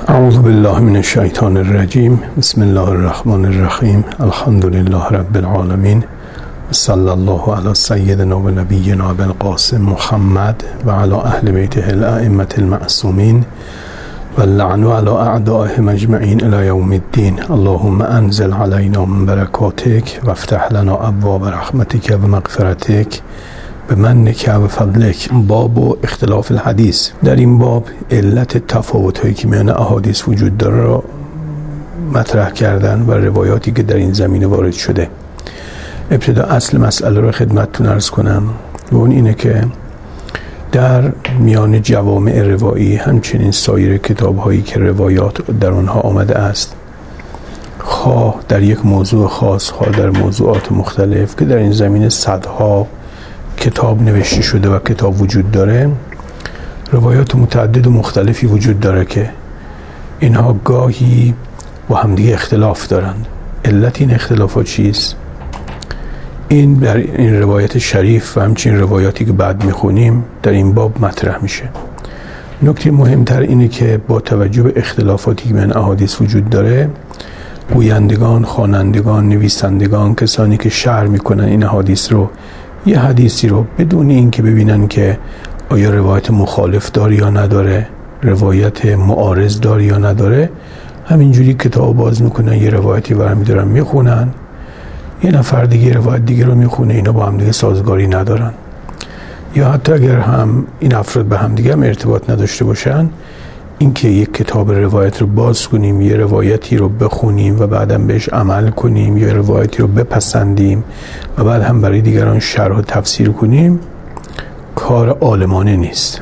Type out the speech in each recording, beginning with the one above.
اعوذ بالله من الشیطان الرجیم. بسم الله الرحمن الرحیم. الحمد لله رب العالمین. صلی الله علی سیدنا و نبینا ابی القاسم محمد و علی اهل بیته الائمة المعصومین و اللعن علی اعدائهم اجمعین الی یوم الدین. اللهم انزل علینا من برکاتک و افتح لنا ابواب رحمتک و مغفرتک بمنک و فضلک. باب و اختلاف الحدیث. در این باب علت تفاوت هایی که میان احادیث وجود داره را مطرح کردن و روایاتی که در این زمینه وارد شده. ابتدا اصل مسئله رو خدمتتون عرض کنم و اون اینه که در میان جوامع روایی همچنین سایر کتاب هایی که روایات در آنها آمده است، خواه در یک موضوع خاص خواه در موضوعات مختلف که در این زمینه صدها کتاب نوشته شده و کتاب وجود داره، روایات متعدد و مختلفی وجود داره که اینها گاهی با همدیگه اختلاف دارند. علت این اختلافات چیست؟ این در این روایت شریف و همچنین روایاتی که بعد میخونیم در این باب مطرح میشه. نکته مهمتر اینه که با توجه به اختلافاتی که بین احادیث وجود داره، گویندگان، خوانندگان، نویسندگان، کسانی که شرح میکنن این احادیث رو، یه حدیثی رو بدون این که ببینن که آیا روایت مخالف داره یا نداره، روایت معارض داره یا نداره، همینجوری کتاب باز میکنن، یه روایتی برمی دارن میخونن، یه نفر دیگه روایت دیگه رو میخونه، اینا با هم دیگه سازگاری ندارن. یا حتی اگر هم این افراد به هم دیگه هم ارتباط نداشته باشن، اینکه یک کتاب روایت رو باز کنیم، یه روایتی رو بخونیم و بعداً بهش عمل کنیم، یا روایتی رو بپسندیم و بعد هم برای دیگران شرح و تفسیر کنیم، کار عالمانه نیست.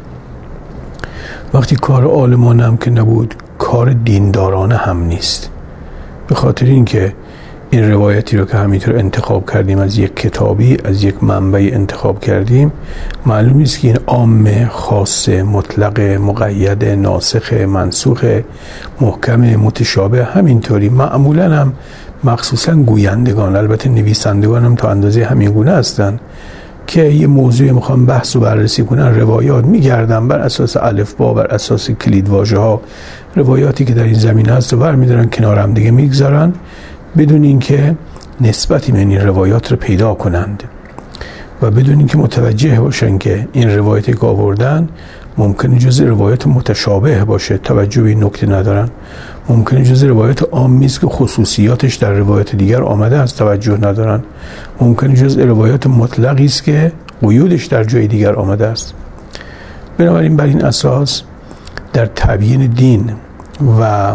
وقتی کار عالمانه هم که نبود، کار دیندارانه هم نیست. به خاطر اینکه این روایتی رو که همینطور انتخاب کردیم، از یک کتابی، از یک منبعی انتخاب کردیم، معلوم نیست که این عام، خاص، مطلق، مقید، ناسخ، منسوخ، محکم، متشابه. همینطوری معمولا هم مخصوصا گویندگان، البته نویسندگان هم تا اندازه همین گونه هستن که یه موضوع میخوان بحث و بررسی کنن، روایات میگردن بر اساس الفبا، بر اساس کلیدواژه ها، روایاتی که در این زمینه هست رو برمی‌دارن کنار هم دیگه میگذارن بدون اینکه نسبتی بین این روایات رو پیدا کنند و بدون اینکه متوجه باشن که این روایتی که آوردن ممکنه جزء روایات متشابه باشه، توجه به این نکته ندارن. ممکنه جزء روایات عامی است که خصوصیاتش در روایات دیگر آمده است، توجه ندارن. ممکنه جزء روایات مطلقی است که قیودش در جای دیگر آمده است. بنابراین بر این اساس در تبیین دین و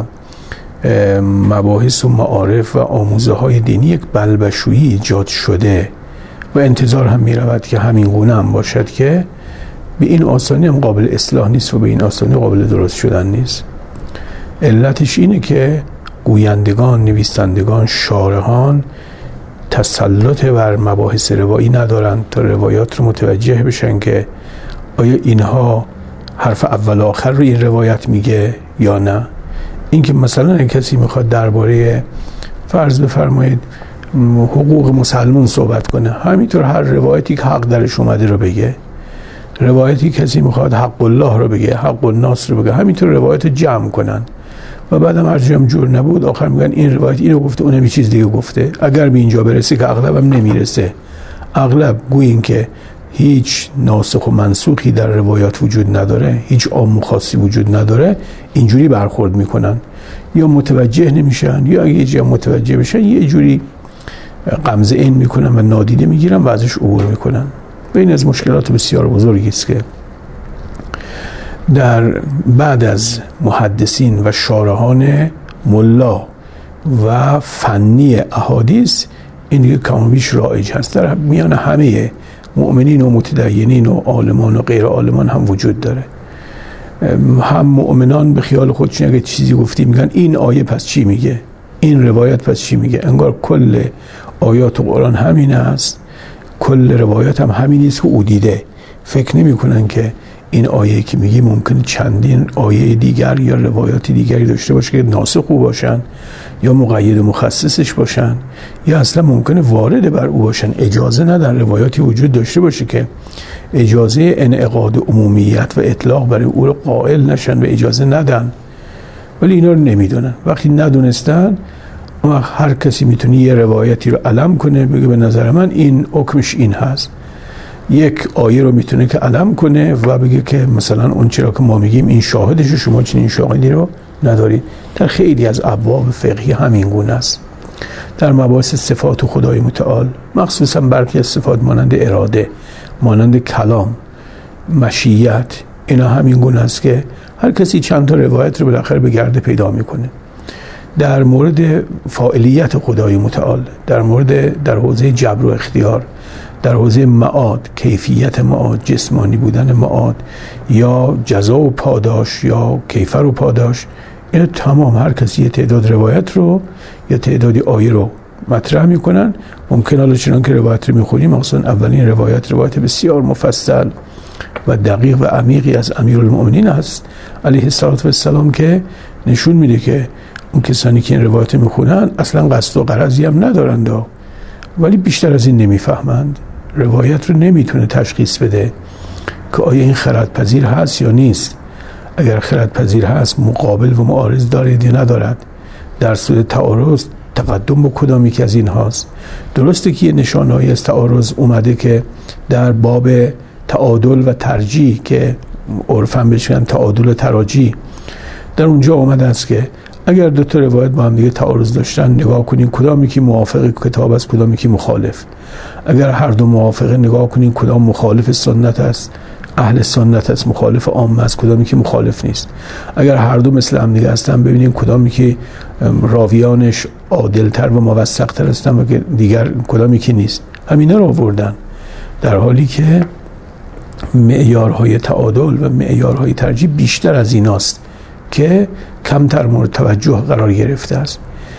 مباحث و معارف و آموزه های دینی یک بلبشویی ایجاد شده و انتظار هم می رود که همین گونه هم باشد که به این آسانی هم قابل اصلاح نیست و به این آسانی قابل درست شدن نیست. علتش اینه که گویندگان، نویسندگان، شارحان تسلط بر مباحث روایی ندارن تا روایات رو متوجه بشن که آیا اینها حرف اول آخر رو این روایت میگه یا نه. اینکه مثلا کسی میخواد درباره فرض بفرمایید حقوق مسلمان صحبت کنه، همینطور هر روایتی که حق درش اومده رو بگه، روایتی کسی میخواد حق الله رو بگه، حق الناس رو بگه، همینطور روایت جمع کنن و بعدم هر جمع جور نبود آخر میگن این روایت اینو گفته، اونم یه چیز دیگه گفته. اگر به اینجا برسه که اغلب هم نمیرسه، اغلب گویین که هیچ ناسخ و منسوخی در روایات وجود نداره، هیچ عام و خاصی وجود نداره، اینجوری برخورد میکنن، یا متوجه نمیشن، یا اگه یه جا متوجه بشن یه جوری غمزه این میکنن و نادیده میگیرن و ازش عبور میکنن. و این از مشکلات بسیار بزرگی است که در بعد از محدثین و شارحان ملا و فنی احادیث این دیگه کم و بیش رایج هست، در میان همه مؤمنین و متدینین و عالمان و غیر عالمان هم وجود داره. هم مؤمنان به خیال خودشون اگه چیزی گفتی میگن این آیه پس چی میگه، این روایت پس چی میگه، انگار کل آیات قرآن همین است، کل روایت هم همین است که او دیده. فکر نمی کنن که این آیه که میگی ممکنه چندین آیه دیگر یا روایات دیگری داشته باشه که ناسخ او باشن یا مقید و مخصصش باشن، یا اصلا ممکنه وارد بر او باشن. اجازه ندن روایاتی وجود داشته باشه که اجازه انعقاد عمومیت و اطلاق برای او رو قائل نشن و اجازه ندن ولی اینا رو نمیدونن. وقتی ندونستن هر کسی میتونه یه روایتی رو علم کنه، بگه به نظر من این حکمش این هست. یک آیه رو میتونه که علم کنه و بگه که مثلا اون چرا که ما میگیم این شاهدش، شما چنین شاهدی رو ندارید. در خیلی از ابواب فقهی همین گونه است. در مباحث صفات خدای متعال، مخصوصا برخی از صفات مانند اراده، مانند کلام، مشیت، اینا همین گونه است که هر کسی چند تا روایت رو بالاخره به گرده پیدا میکنه. در مورد فاعلیت خدای متعال، در حوزه جبر و اختیار، در حوزه معاد، کیفیت معاد، جسمانی بودن معاد یا جزا و پاداش یا کیفر و پاداش، این تمام هر کسی یه تعداد روایت رو یا تعدادی آیه رو مطرح میکنن. ممکن حالا چنان که روایت رو میخونیم، مثلا اولین روایت بسیار مفصل و دقیق و عمیقی از امیرالمؤمنین هست علیه السلام که نشون میده که اون کسانی که این روایت میخونن اصلا قصد و غرضی هم ندارند، ولی بیشتر از این نمیفهمند. روایت رو نمیتونه تشخیص بده که آیا این خردپذیر هست یا نیست. اگر خردپذیر هست مقابل و معارض دارد یا ندارد، در صورت تعارض تقدم با کدامی که از این هاست. درسته که یه نشانه‌ای از تعارض اومده که در باب تعادل و ترجیح که عرفاً بهش میگن تعادل و تراجی، در اونجا اومده است که اگر دو تا روایت با هم دیگه تعارض داشتن، نگاه کنین کدامی که موافق کتاب است، کدامی که مخالف. اگر هر دو موافقه، نگاه کنین کدام مخالف سنت است، اهل سنت است، مخالف عامه است، کدامی که مخالف نیست. اگر هر دو مثل هم دیگه هستن، ببینیم کدامی که راویانش عادل‌تر و موثق‌تر هستن و دیگر کدامی که نیست. همینا رو آوردن، در حالی که معیارهای تعادل و معیارهای ترجیح بیشتر از ایناست که کمتر مورد توجه قرار گرفته است.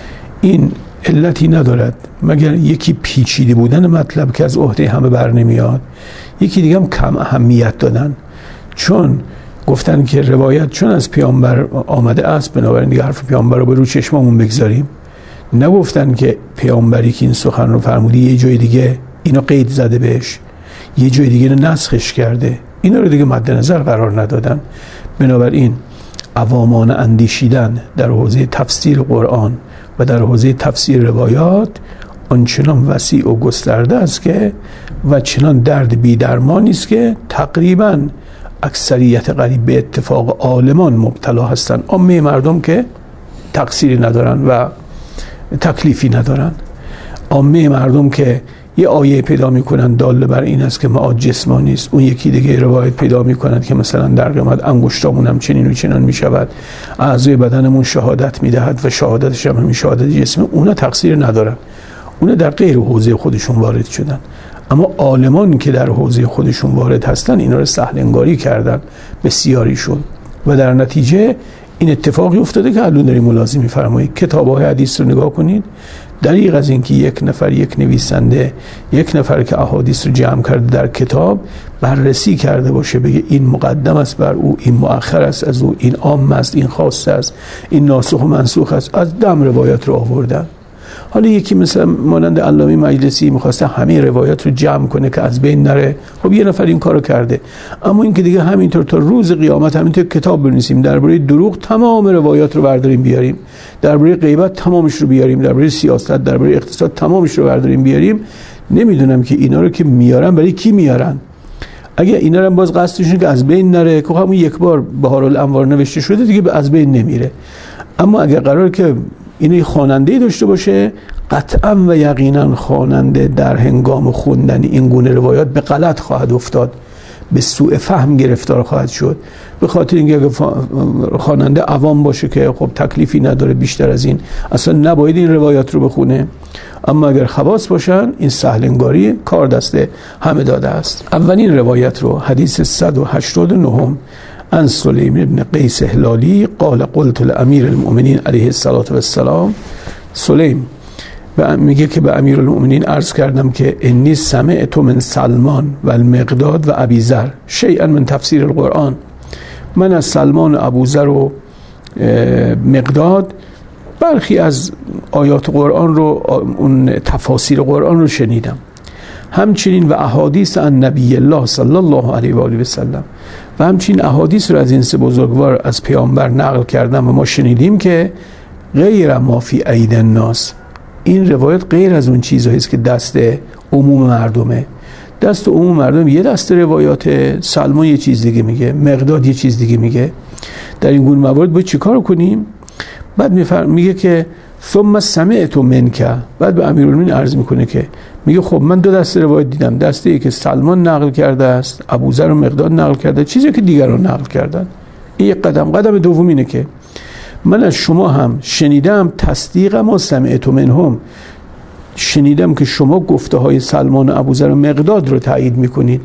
این علتی ندارد مگر یکی پیچیده بودن مطلب که از عهده همه بر نمیاد، یکی دیگه هم کم اهمیت دادن، چون گفتن که روایت چون از پیامبر آمده است بنابراین دیگه حرف پیامبر رو به رو چشممون بگذاریم. نگفتن که پیامبری که این سخن رو فرمودی یه جای دیگه اینو قید زده بهش، یه جای دیگه نسخش کرده، اینا رو دیگه مد نظر قرار ندادن. بنابراین عوامان اندیشیدن در حوزه تفسیر قرآن و در حوزه تفسیر روایات آنچنان وسیع و گسترده است که و چنان درد بی درمانی است که تقریبا اکثریت قریب به اتفاق عالمان مبتلا هستند. عامه مردم که تقصیری ندارن و تکلیفی ندارن، عامه مردم که یه آیه پیدا میکنن داله بر این است که معاد جسمانی است، اون یکی دیگه روایت پیدا میکنن که مثلا در قیامت انگشتامون هم چنین و چنان میشود، اعضای بدنمون شهادت میدهد و شهادتش هم همین شهادت جسمی. اونا تقصیر ندارن، اونا در غیر حوزه خودشون وارد شدن. اما عالمان که در حوزه خودشون وارد هستن اینا رو سهل انگاری کردن بسیاریشون و در نتیجه این اتفاقی افتاده که الان داریم ملاحظه می‌فرمایید. کتاب‌های حدیث رو نگاه کنید، دریغ از این که یک نویسنده، یک نفر که احادیث رو جمع کرده در کتاب بررسی کرده باشه، بگه این مقدم است بر او، این مؤخر است از او، این عام است، این خاص است، این ناسخ و منسوخ است، از دم روایات رو آوردن. حالا یکی مثلا مانند علامه مجلسی می‌خواسته همه روایات رو جمع کنه که از بین نره، خب یه نفر این کارو کرده. اما این که دیگه همینطور تا روز قیامت همینطور کتاب بنویسیم درباره دروغ تمام روایات رو برداریم بیاریم، درباره غیبت تمامش رو بیاریم، درباره سیاست، درباره اقتصاد تمامش رو برداریم بیاریم، نمیدونم که اینا رو که میارن برای کی میارن. اگه اینا رو باز قصدشون که از بین نره، که همون یک بار بهارالانوار نوشته شده دیگه از بین نمیره. اما اگه قرار که اینو خواننده داشته باشه، قطعا و یقینا خواننده در هنگام خوندن این گونه روایات به غلط خواهد افتاد، به سوء فهم گرفتار خواهد شد، به خاطر اینکه اگه خواننده عوام باشه که خب تکلیفی نداره بیشتر از این، اصلا نباید این روایات رو بخونه. اما اگر خواص باشن این سهل انگاری کار دست همه داده است. اولین روایت رو حدیث 189 عن سلیم ابن قیس هلالی قال قلت لامیر المؤمنین علیه السلام. سلیم میگه که به امیر المؤمنین عرض کردم که انی سمعت من سلمان و المقداد و ابی ذر شیئا من تفسیر القرآن. من از سلمان و ابوذر و مقداد برخی از آیات قرآن رو، اون تفاسیر قرآن رو شنیدم. همچنین و احادیث عن نبی الله صلی الله علیه و آله و سلم، و همچنین احادیث رو از این سه بزرگوار از پیامبر نقل کردن و ما شنیدیم که غیر ما فی اید الناس، این روایت غیر از اون چیزهایی است که دست عموم مردمه. دست عموم مردم یه دست روایات، سلمان یه چیز دیگه میگه، مقداد یه چیز دیگه میگه. در این گونه موارد باید چیکار کنیم؟ بعد میگه که ثم سمعت منک، بعد به امیرالمومنین عرض میکنه که میگه خب من دو دست روایت دیدم، دسته ای که سلمان نقل کرده است، ابوذر و مقداد نقل کرده، چیزی که دیگران نقل کردن. این یک قدم دوم اینه که من از شما هم شنیدم، تصدیقم و سمعت منهم، شنیدم که شما گفته های سلمان و ابوذر و مقداد رو تایید میکنید.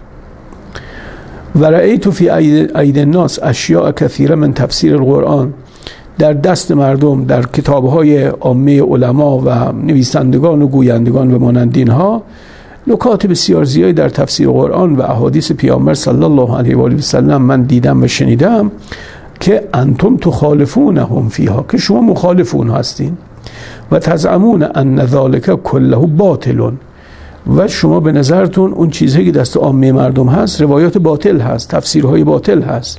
و رأیت فی اید الناس اشیاء کثیره من تفسیر القرآن، در دست مردم در کتاب‌های عامه علما و نویسندگان و گویندگان و مانند اینها نکات بسیار زیادی در تفسیر قرآن و احادیث پیامبر صلی الله علیه و آله و سلم من دیدم و شنیدم که انتم تخالفونهم فیها، که شما مخالفون هستین، و تزعمون ان ذلک کله باطل، و شما به نظرتون اون چیزهایی که دست عامه مردم هست روایات باطل هست، تفسیرهای باطل هست.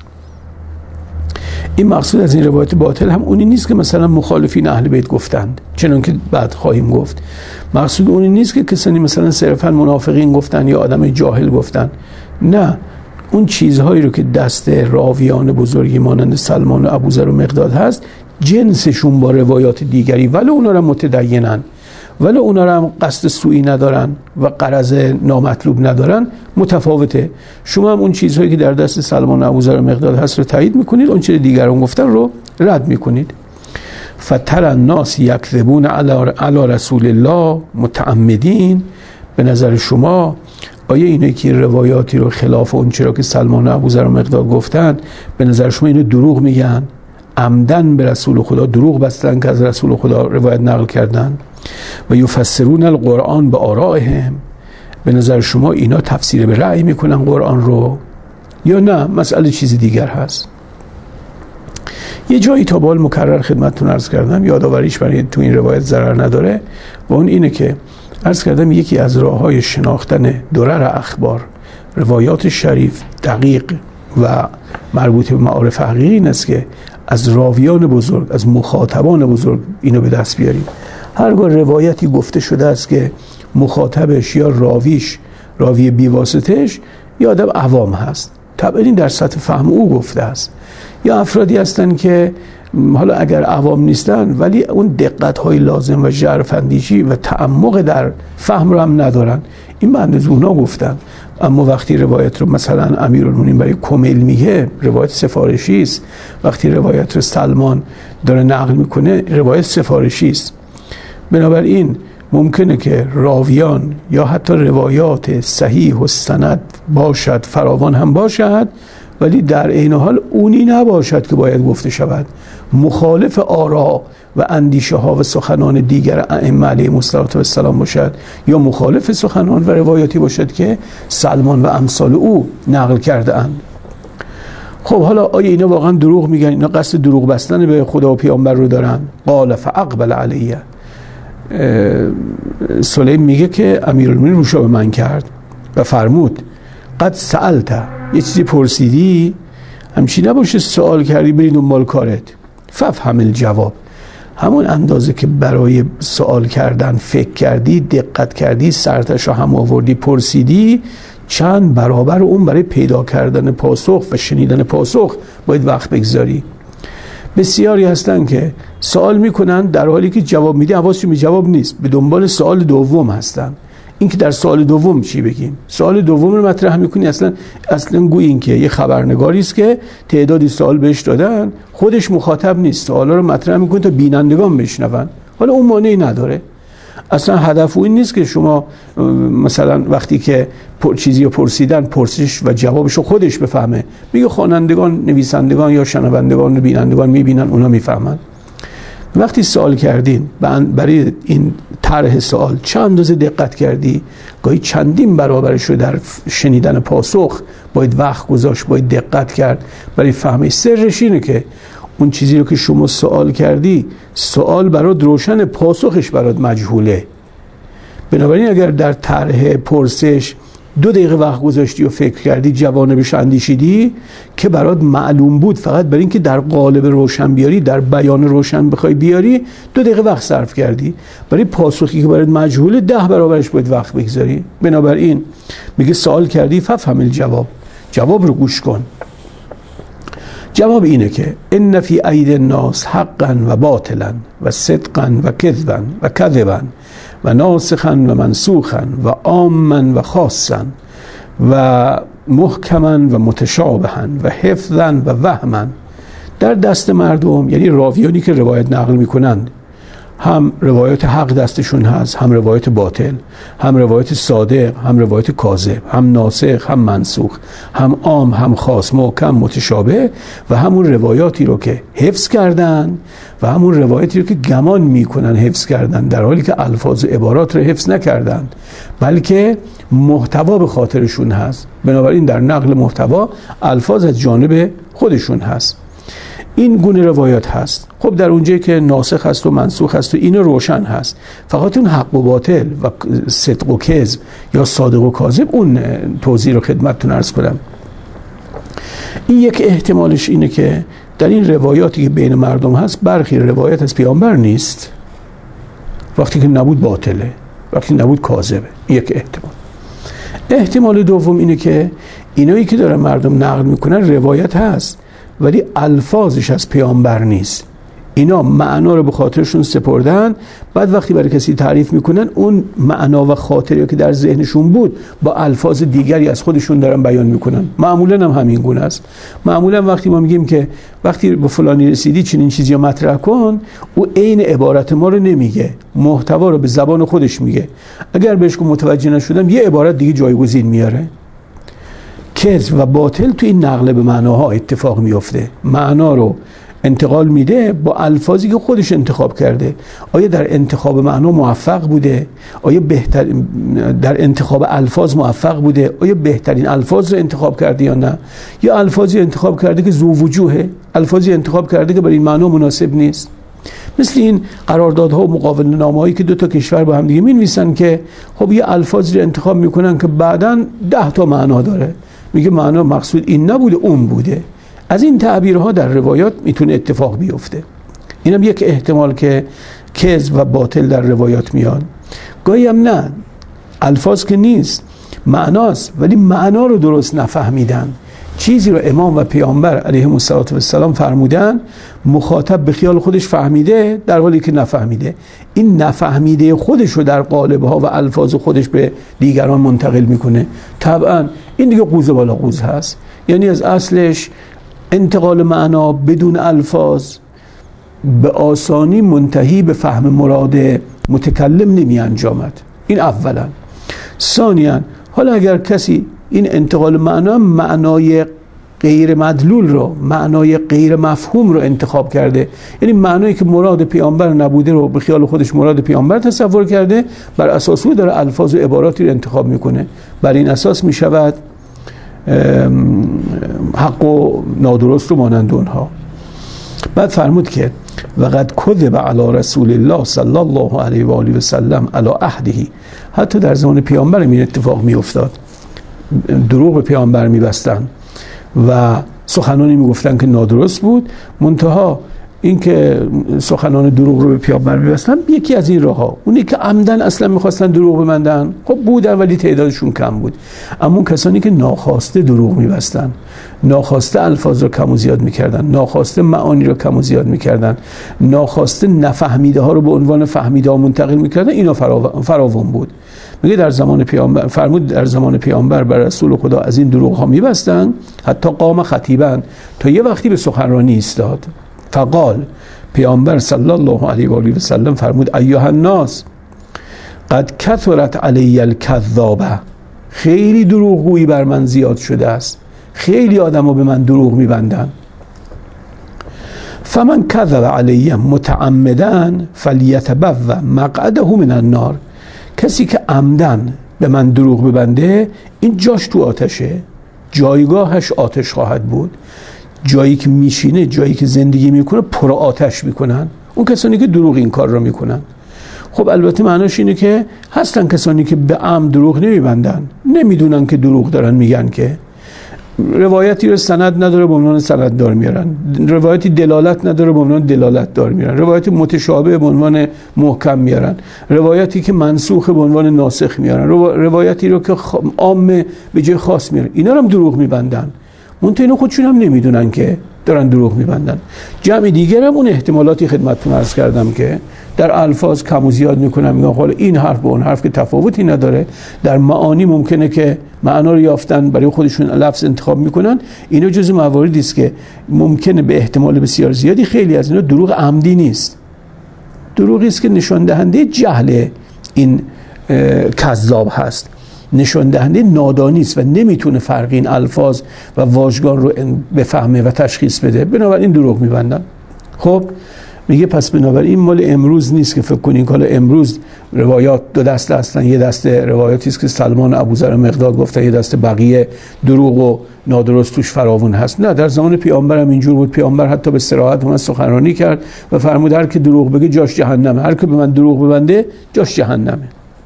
این مقصود از این روایت باطل هم اونی نیست که مثلا مخالفین اهل بیت گفتند، چنان که بعد خواهیم گفت. مقصود اونی نیست که کسانی مثلا صرفا منافقین گفتن یا آدم جاهل گفتن. نه، اون چیزهایی رو که دست راویان بزرگی مانند سلمان و ابوذر و مقداد هست، جنسشون با روایات دیگری، ولی اونا رو متدینن، ولی اونا رو هم قصد سوئی ندارن و غرض نامطلوب ندارن، متفاوته. شما هم اون چیزهایی که در دست سلمان و ابوذر و مقداد هست رو تایید میکنید، اون چیز دیگران گفتن رو رد میکنید. فتر الناس یکذبون علی رسول الله متعمدین، به نظر شما آیا اینه که روایاتی رو خلاف اون چرا که سلمان و ابوذر و مقداد گفتن، به نظر شما اینو دروغ میگن؟ عمدن به رسول خدا دروغ بستن که از رسول خدا روایت نقل کردن. و یفسرون القرآن به آرائهم، به نظر شما اینا تفسیر به رأی میکنن قرآن رو، یا نه مسئله چیزی دیگر هست؟ یه جایی تا بال مکرر خدمتتون عرض کردم، یادآوریش برای تو این روایت ضرر نداره، و اون اینه که عرض کردم یکی از راه‌های شناختن درر اخبار، روایات شریف دقیق و مربوط به معارف حقیقی این است که از راویان بزرگ، از مخاطبان بزرگ اینو به دست بیاریم. هرگاه روایتی گفته شده است که مخاطبش یا راویش، راوی بیواسطهش یا آدم عوام هست، طبعا این در سطح فهم او گفته است، یا افرادی هستن که حالا اگر عوام نیستن ولی اون دقت‌های لازم و ژرف‌اندیشی و تعمق در فهم رو هم ندارن، این بنده از اونا گفتن. اما وقتی روایت رو مثلا امیرالمومنین برای کمیل میگه، روایت سفارشی است. وقتی روایت رو سلمان داره نقل میکنه، روایت سفارشی است. بنابراین ممکنه که راویان یا حتی روایات صحیح و سند باشد، فراوان هم باشد، ولی در عین حال اونی نباشد که باید گفته شود، مخالف آرا و اندیشه ها و سخنان دیگر ائمه علیهم السلام باشد، یا مخالف سخنان و روایاتی باشد که سلمان و امثال او نقل کرده اند. خب حالا آیا اینا واقعا دروغ میگن؟ اینا قصد دروغ بستن به خدا و پیامبر رو دارن؟ قال فاقبل علیه، سلیم میگه که امیرالمومنین روشا به من کرد و فرمود قد سألت، یه چیزی پرسیدی، همچی نباشه سوال کردی بری دنبال کارت، ففهم الجواب، همون اندازه که برای سوال کردن فکر کردی، دقت کردی، سرتشو هم آوردی، پرسیدی، چند برابر اون برای پیدا کردن پاسخ و شنیدن پاسخ باید وقت بگذاری. بسیاری هستن که سوال میکنن در حالی که جواب میدی حواسشون به جواب نیست، به دنبال سوال دوم هستن. این که در سوال دوم چی بگیم؟ سوال دوم رو مطرح میکنی، اصلا گویی این که یه خبرنگاری است که تعدادی سوال بهش دادن، خودش مخاطب نیست، سوالا رو مطرح میکنه تا بینندگان بشنون. حالا اون مانعی نداره، اصلا هدف این نیست که شما مثلا وقتی که چیزی رو پرسیدن پرسش و جوابش رو خودش بفهمه، میگه خوانندگان، نویسندگان یا شنوندگان و بینندگان میبینن، اونا میفهمن. وقتی سوال کردین برای این طرح سوال چند اندازه دقت کردی، گاهی چندین برابرش رو در شنیدن پاسخ باید وقت گذاشت، باید دقت کرد برای فهمش. سرش اینه که اون چیزی رو که شما سوال کردی، سوال برات روشن، پاسخش برات مجهوله. بنابراین اگر در طرح پرسش 2 دقیقه وقت گذاشتی و فکر کردی، جوانبش اندیشیدی که برات معلوم بود، فقط برای اینکه در قالب روشن بیاری، در بیان روشن بخوای بیاری 2 دقیقه وقت صرف کردی. برای پاسخی که برات مجهوله 10 برابرش باید وقت بگذاری. بنابراین میگه سوال کردی ففهم الجواب، جواب رو گوش کن. جواب اینه که ان فی اید الناس حقا و باطلا و صدقا و کذبا و کذبا و ناسخا و منسوخا و عاما و خاصا و محکما و متشابها و حفظا و وهما. در دست مردم، یعنی راویانی که روایت نقل میکنند، هم روایت حق دستشون هست، هم روایت باطل، هم روایت صادق، هم روایت کاذب، هم ناسخ، هم منسوخ، هم عام، هم خاص، محکم، متشابه، و همون روایاتی رو که حفظ کردن و همون روایاتی رو که گمان میکنن حفظ کردن، در حالی که الفاظ و عبارات رو حفظ نکردن بلکه محتوا به خاطرشون هست. بنابراین در نقل محتوا الفاظ از جانب خودشون هست. این گونه روایات هست. خب در اونجایی که ناسخ هست و منسوخ هست و این روشن هست، فقط اون حق و باطل و صدق و کذب یا صادق و کاذب، اون توضیح رو خدمتتون عرض کنم. این یک احتمالش اینه که در این روایاتی که بین مردم هست، برخی روایت از پیامبر نیست، وقتی که نبود باطله، وقتی نبود کاذبه. یک احتمال. احتمال دوم اینه که اینایی که دارن مردم نقل میکنن روایت هست ولی الفاظش از پیامبر نیست. اینا معنا رو به خاطرشون سپردن، بعد وقتی برای کسی تعریف میکنن اون معنا و خاطری که در ذهنشون بود با الفاظ دیگری از خودشون دارن بیان میکنن. معمولا هم همین گونه است. معمولا وقتی ما میگیم که وقتی به فلانی رسیدی چنین چیزی رو مطرح کن، او عین عبارت ما رو نمیگه، محتوا رو به زبان خودش میگه. اگر بهش متوجه نشدم یه عبارت دیگه جایگزین میاره. کذب و باطل تو این نقل به معناها اتفاق میفته. معنا رو انتقال میده با الفاظی که خودش انتخاب کرده. آیا در انتخاب معنا موفق بوده؟ آیا در انتخاب الفاظ موفق بوده؟ آیا بهترین الفاظ رو انتخاب کرده یا نه؟ یا الفاظی انتخاب کرده که ذو وجوهه، الفاظی انتخاب کرده که برای این معنا مناسب نیست. مثل این قراردادها و مقابله نامه‌هایی که 2 کشور با هم دیگه می‌نویسن که خب یه الفاظی رو انتخاب میکنن که بعداً 10 معنا داره. میگه معنا مقصود این نبوده، اون بوده. از این تعبیرها در روایات میتونه اتفاق بیفته. اینم یک احتمال که کذب و باطل در روایات میاد. گاهی هم نه، الفاظ که نیست، معناست، ولی معنا رو درست نفهمیدن. چیزی رو امام و پیامبر علیهم السلام فرمودن، مخاطب به خیال خودش فهمیده در حالی که نفهمیده. این نفهمیده خودش رو در قالب‌ها و الفاظ خودش به دیگران منتقل میکنه. طبعا این دیگه قوز بالا قوز هست. یعنی از اصلش انتقال معنا بدون الفاظ به آسانی منتهی به فهم مراد متکلم نمی انجامد. این اولا. ثانیاً حالا اگر کسی این انتقال معنا معنای غیر مدلول رو، معنای غیر مفهوم رو انتخاب کرده، یعنی معنایی که مراد پیامبر نبوده رو به خیال خودش مراد پیامبر تصور کرده، بر اساس او داره الفاظ و عباراتی رو انتخاب میکنه، بر این اساس میشود حق و نادرست و مانند اونها. بعد فرمود که وقد کذب علی رسول الله صلی الله علیه و آله و سلم علی عهده. حتی در زمان پیامبر این اتفاق می افتاد، دروغ به پیامبر می بستن و سخنانی می گفتن که نادرست بود. منتها این که سخنان دروغ رو به پیامبر می بستن یکی از این راه‌ها. اونی که عمدن اصلا می‌خواستن دروغ ببندن، خب بودن ولی تعدادشون کم بود. اما اون کسانی که ناخواسته دروغ می بستن، ناخواسته الفاظ رو کم و زیاد می‌کردن، ناخواسته معانی رو کم و زیاد می‌کردن، ناخواسته نفهمیده ها رو به عنوان فهمیده ها منتقل می‌کردن، اینا فراوان بود. میگه در زمان پیامبر، فرمود در زمان پیامبر بر رسول خدا از این دروغ ها می‌بستن حتی قام خطیبا، تا یه وقتی به سخنرانی ایستاد. فقال، پیامبر صلی الله علیه و آله و سلم فرمود ایها الناس قد کثرت علی الکذابه. خیلی دروغگویی بر من زیاد شده است، خیلی آدم‌ها به من دروغ می‌بندن. فمن کذب علی متعمدا فلیتبوأ مقعده من النار. کسی که عمدن به من دروغ ببنده، این جاش تو آتشه، جایگاهش آتش خواهد بود. جایی که میشینه، جایی که زندگی میکنه پر آتش میکنن اون کسانی که دروغ این کار رو میکنن. خب البته معناش اینه که هستن کسانی که به عمد دروغ نمیبندن، نمیدونن که دروغ دارن میگن، که روایتی رو سند نداره به عنوان سند دار میارن، روایتی دلالت نداره به عنوان دلالت دار میارن، روایتی متشابه به عنوان محکم میارن، روایتی که منسوخ به عنوان ناسخ میارن، روایتی رو که عام به جای خاص میارن. اینا رو هم دروغ میبندن، منتها اینا خودشون هم نمیدونن که دارن دروغ میبندن. جمع دیگر هم اون احتمالاتی خدمتتون عرض کردم که در الفاظ کم و زیاد میکنن، میگن حالا این حرف با اون حرف که تفاوتی نداره، در معانی ممکنه که معنا رو یافتن برای خودشون لفظ انتخاب میکنن. اینا جزء مواردی است که ممکنه به احتمال بسیار زیادی خیلی از اینا دروغ عمدی نیست، دروغی است که نشان دهنده جهل این کذاب هست، نشان دهنده نادانی است و نمیتونه فرق این الفاظ و واژگان رو بفهمه و تشخیص بده، بنابراین دروغ میبندن. خب میگه پس بنابراین مال امروز نیست که فکر کنین که حالا امروز روایات دو دسته هستن، یه دسته روایاتی است که سلمان ابوذر مقداد گفته، یه دسته بقیه دروغ و نادرست توش فراوون هست. نه، در زمان پیامبر هم اینجور بود. پیامبر حتی به صراحت هم سخنرانی کرد و فرمود هر که دروغ بگه جاش جهنمه، هر که به من دروغ ببنده جاش جهنمه.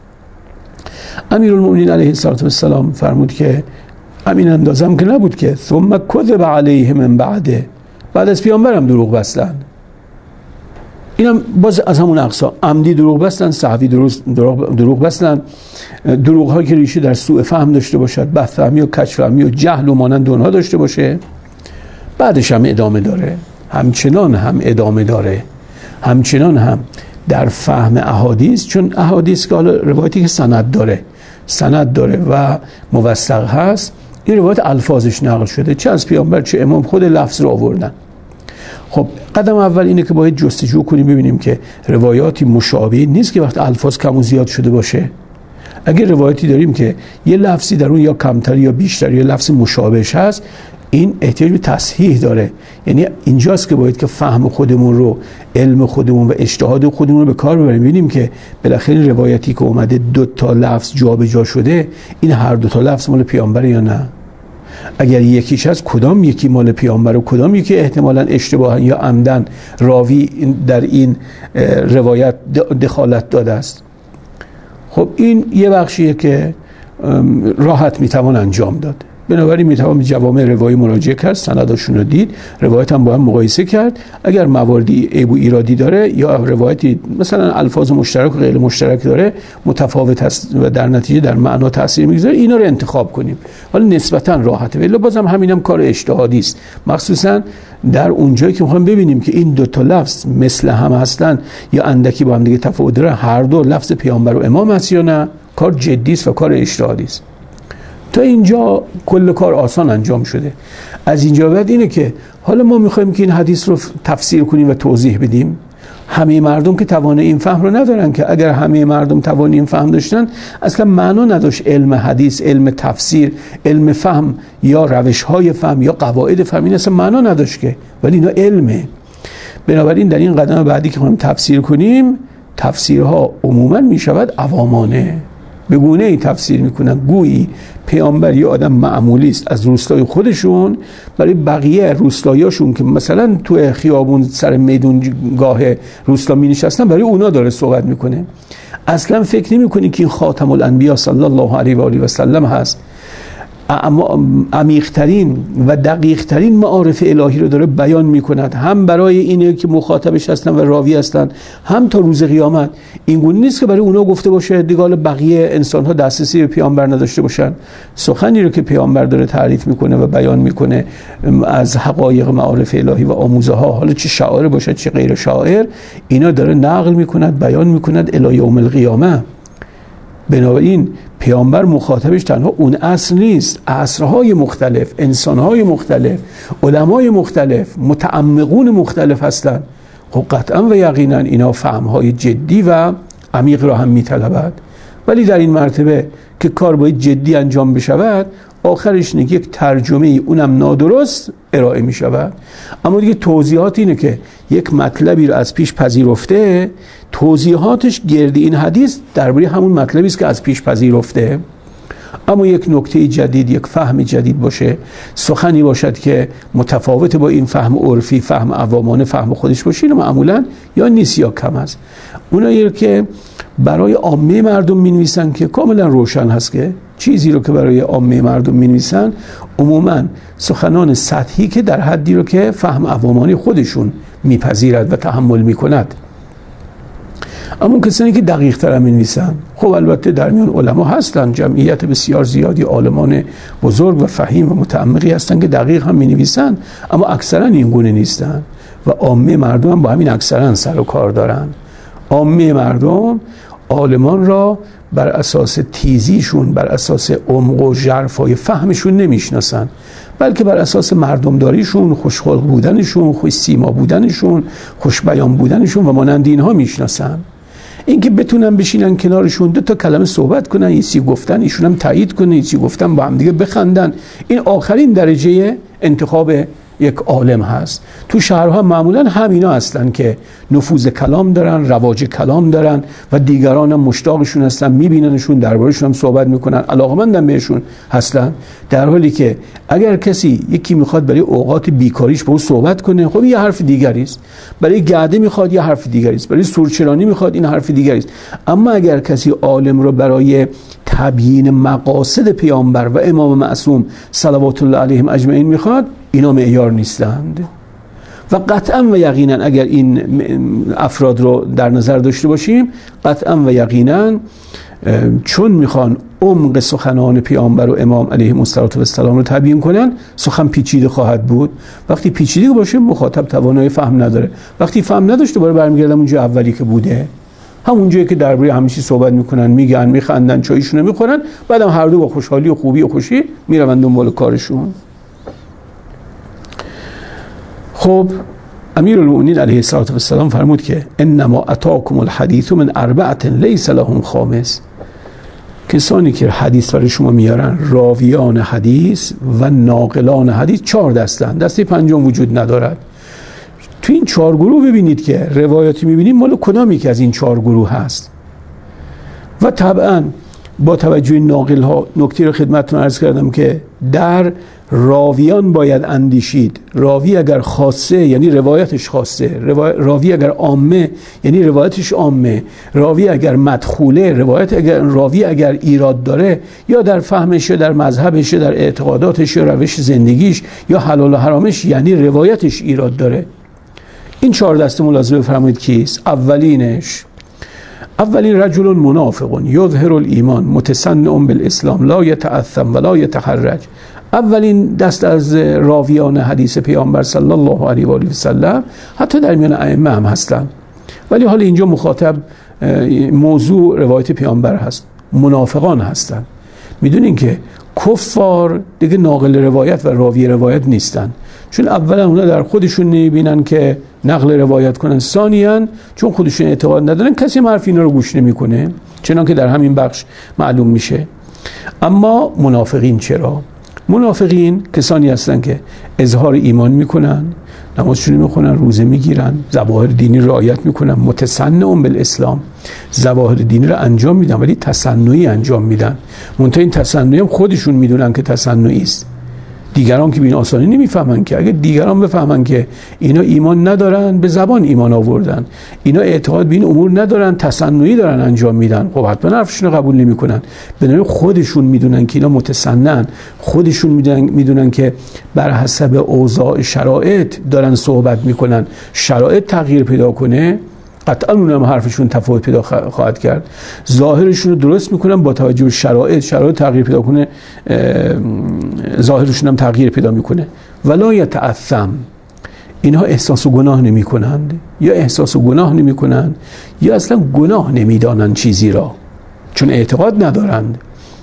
امیرالمومنین علیه السلام فرمود که همین اندازم که نبود که ثم کذب علیه من بعد از پیامبر هم دروغ بستن. اینم باز از همون اقسام، عمدی دروغ بستن، سهوی دروغ بستن، دروغ هایی که ریشه در سوء فهم داشته باشد، بدفهمی و کجفهمی و جهل و مانند اونها داشته باشه. بعدش هم ادامه داره، همچنان هم ادامه داره، همچنان هم در فهم احادیث، چون احادیث که حالا روایتی که سند داره و موثق هست، این روایت الفاظش نقل شده، چه از پیامبر چه امام خود لفظ رو آوردن. خب قدم اول اینه که باید جستجو کنیم ببینیم که روایاتی مشابه نیست که وقت الفاظ کم و زیاد شده باشه. اگر روایتی داریم که یه لفظی در اون یا کمتر یا بیشتر یا لفظ مشابهش هست، این احتیاج به تصحیح داره. یعنی اینجاست که باید که فهم خودمون رو، علم خودمون و اجتهاد خودمون رو به کار ببریم، ببینیم که بالاخره روایتی که اومده 2 تا لفظ جابجا شده، این هر 2 تا لفظ مال پیامبر یا نه. اگر یکیش هست کدام یکی مال پیامبر و کدام یکی احتمالاً اشتباها یا عمدن راوی در این روایت دخالت داده است. خب این یه بخشیه که راحت میتوان انجام داد. بنابراین میتوان به جوامع روایی مراجعه کرد، سنداشون رو دید، روایت هم با هم مقایسه کرد. اگر مواردی عیب و ایرادی داره یا روایتی مثلا الفاظ مشترک و غیر مشترک داره، متفاوت است و در نتیجه در معنا تاثیر میگذاره، اینا رو انتخاب کنیم. حالا نسبتا راحته، ولی بازم همینم کار اجتهادی است، مخصوصا در اونجایی که میخوایم ببینیم که این 2 تا لفظ مثل هم هستن یا اندکی با هم دیگه تفاوت داره، هر دو لفظ پیامبر و امام هست یا نه. کار جدی است و کار اجتهادی است. تا اینجا کل کار آسان انجام شده. از اینجا بعد اینه که حالا ما میخوایم که این حدیث رو تفسیر کنیم و توضیح بدیم. همه مردم که توان این فهم رو ندارن، که اگر همه مردم توان این فهم داشتن اصلا معنا نداشت علم حدیث، علم تفسیر، علم فهم یا روش‌های فهم یا قواعد فهم، این اصلا معنا نداشت که، ولی اینا علمه. بنابراین در این قدم بعدی که میخوایم تفسیر کنیم، تفسیرها عموما میشود عوامانه، به گونه ای تفسیر میکنن گویی پیامبر یه آدم معمولی است از روستای خودشون، برای بقیه روستاییاشون که مثلا تو خیابون سر میدونگاه روستا می نشستن، برای اونا داره صحبت میکنه. اصلا فکر نمیکنی که این خاتم الانبیا صلی الله علیه و آله و سلم هست، عمیق‌ترین و دقیق‌ترین معارف الهی رو داره بیان می‌کند، هم برای اینه که مخاطبش هستن و راوی هستن، هم تا روز قیامت. این گونه نیست که برای اونا گفته باشه دیگه بقیه انسان‌ها دسترسی به پیامبر نداشته باشن. سخنی رو که پیامبر داره تعریف می‌کنه و بیان می‌کنه از حقایق معارف الهی و آموزه‌ها، حالا چه شاعر باشه چه غیر شاعر، اینا داره نقل می‌کند، بیان می‌کند الی یوم القیامه. بنابراین پیامبر مخاطبش تنها اون عصر نیست، عصرهای مختلف، انسانهای مختلف، علمای مختلف، متعمقون مختلف هستند. خب قطعا و یقینا اینا فهمهای جدی و عمیق را هم میطلبد، ولی در این مرتبه که کار باید جدی انجام بشود، آخرش یک ترجمه ای اونم نادرست ارائه می شود. اما دیگه توضیحات اینه که یک مطلبی رو از پیش پذیرفته، توضیحاتش گرد این حدیث درباره همون مطلبی است که از پیش پذیرفته. اما یک نکته جدید، یک فهم جدید باشه، سخنی باشد که متفاوت با این فهم عرفی، فهم عوامانه، فهم خودش باشه، اینو معمولا یا نیست یا کم است. اونایی که برای عامه مردم می‌نویسن که کاملا روشن هست که چیزی رو که برای عامه مردم می‌نویسن عموما سخنان سطحی که در حدی رو که فهم عوامانه خودشون میپذیرد و تحمل میکند. اما کسانی که دقیق تر می‌نویسن، خب البته در میان علما هستن، جمعیت بسیار زیادی عالمان بزرگ و فهیم و متعمقی هستن که دقیق هم می‌نویسن، اما اکثرا این گونه نیستن و عامه مردم هم با همین اکثرا سر و کار دارن. عامه مردم عالمان را بر اساس تیزیشون، بر اساس عمق و ژرفای فهمشون نمیشناسن، بلکه بر اساس مردمداریشون، خوشخلق بودنشون، خوش سیما بودنشون، خوش بیان بودنشون و مانند اینها میشناسن. اینکه بتونن بشینن کنارشون دو تا کلمه صحبت کنن، یه چیزی گفتن ایشون هم تایید کنه، یه چیزی گفتن با هم دیگه بخندن، این آخرین درجه انتخاب یک عالم هست. تو شهرها معمولا همینا هستن که نفوذ کلام دارن، رواج کلام دارن و دیگران هم مشتاقشون هستن، میبیننشون، دربارشون هم صحبت میکنن، علاقمندن بهشون هستن. در حالی که اگر کسی یکی میخواد برای اوقات بیکاریش با او صحبت کنه، خب یه حرف دیگری است. برای گعده میخواد یه حرف دیگری است. برای سورچرانی میخواد این حرف دیگری است. اما اگر کسی عالم رو برای تبیین مقاصد پیامبر و امام معصوم صلوات الله علیهم اجمعین میخواد، اینا معیار نیستند. و قطعا و یقینا اگر این افراد رو در نظر داشته باشیم، قطعا و یقینا چون میخوان عمق سخنان پیامبر و امام علیهم السلام رو تبیین کنن، سخن پیچیده خواهد بود. وقتی پیچیده باشه مخاطب توانایی فهم نداره. وقتی فهم نداشته دوباره برمیگردم اونجا اولی که بوده، همون جایی که درباره همیشه صحبت میکنن، میگن، میخندن، چایشون رو میخورن، بعدم هر دو با خوشحالی و خوبی و خوشی میروند دنبال کارشون. خب امیرالمؤمنین علیه السلام فرمود که انما اتاکم الحدیث من اربعه لیس لهم خامس. کسانی که حدیث برای شما میارن، راویان حدیث و ناقلان حدیث، 4 دستن، دسته پنجم وجود ندارد. تو این 4 گروه ببینید که روایاتی میبینید مال کدامی که از این 4 گروه هست. و طبعا با توجه ناقل ها نکته رو خدمتتون عرض کردم که در راویان باید اندیشید. راوی اگر خاصه یعنی روایتش خاصه، راوی اگر عامه یعنی روایتش عامه، راوی اگر مدخوله، راوی اگر ایراد داره، یا در فهمش، یا در مذهبش، یا در اعتقاداتش، یا روش زندگیش، یا حلال و حرامش، یعنی روایتش ایراد داره. این 4 دسته ملاحظه بفرمایید کیست؟ اولین رجل منافق یظهر الایمان متصنع بالاسلام لا یتأثم ولا یتحرج. اولین دست از راویان حدیث پیامبر صلی الله علیه و آله و سلم حتی در میان ائمه هم هستند، ولی حالا اینجا مخاطب موضوع روایت پیامبر هست. منافقان هستند. میدونین که کفار دیگه ناقل روایت و راوی روایت نیستن، چون اولا اونا در خودشون نمیبینن که نقل روایت کنن، ثانیاً چون خودشون اعتقاد ندارن کسی هم حرف اینا رو گوش نمیکنه، چنان که در همین بخش معلوم میشه. اما منافقین چرا؟ منافقین کسانی هستن که اظهار ایمان میکنن، نمازشون میخونن، روزه میگیرن، ظواهر دینی رعایت میکنن، متصنع بالاسلام، ظواهر دینی رو انجام میدن ولی تصنعی انجام میدن. منتها این تصنعی هم خودشون میدونن که تصنعی است. دیگران که به این آسانی نمیفهمن که اگه دیگران بفهمن که اینا ایمان ندارن، به زبان ایمان آوردن، اینا اعتقاد به این امور ندارن، تصنعی دارن انجام میدن، خب حتما حرفشون رو قبول نمیکنن. به نوعی خودشون میدونن که اینا متصنعن، خودشون میدونن که بر حسب اوضاع شرایط دارن صحبت میکنن. شرایط تغییر پیدا کنه، قطعا اونم حرفشون تفاوت پیدا خواهد کرد. ظاهرشون رو درست میکنن با توجه به شرایط تغییر پیدا کنه، ظاهرشون هم تغییر پیدا میکنه. ولا یتأثم، اینها احساس و گناه نمیکنند، یا احساس و گناه نمیکنند یا اصلا گناه نمیدانند چیزی را چون اعتقاد ندارند،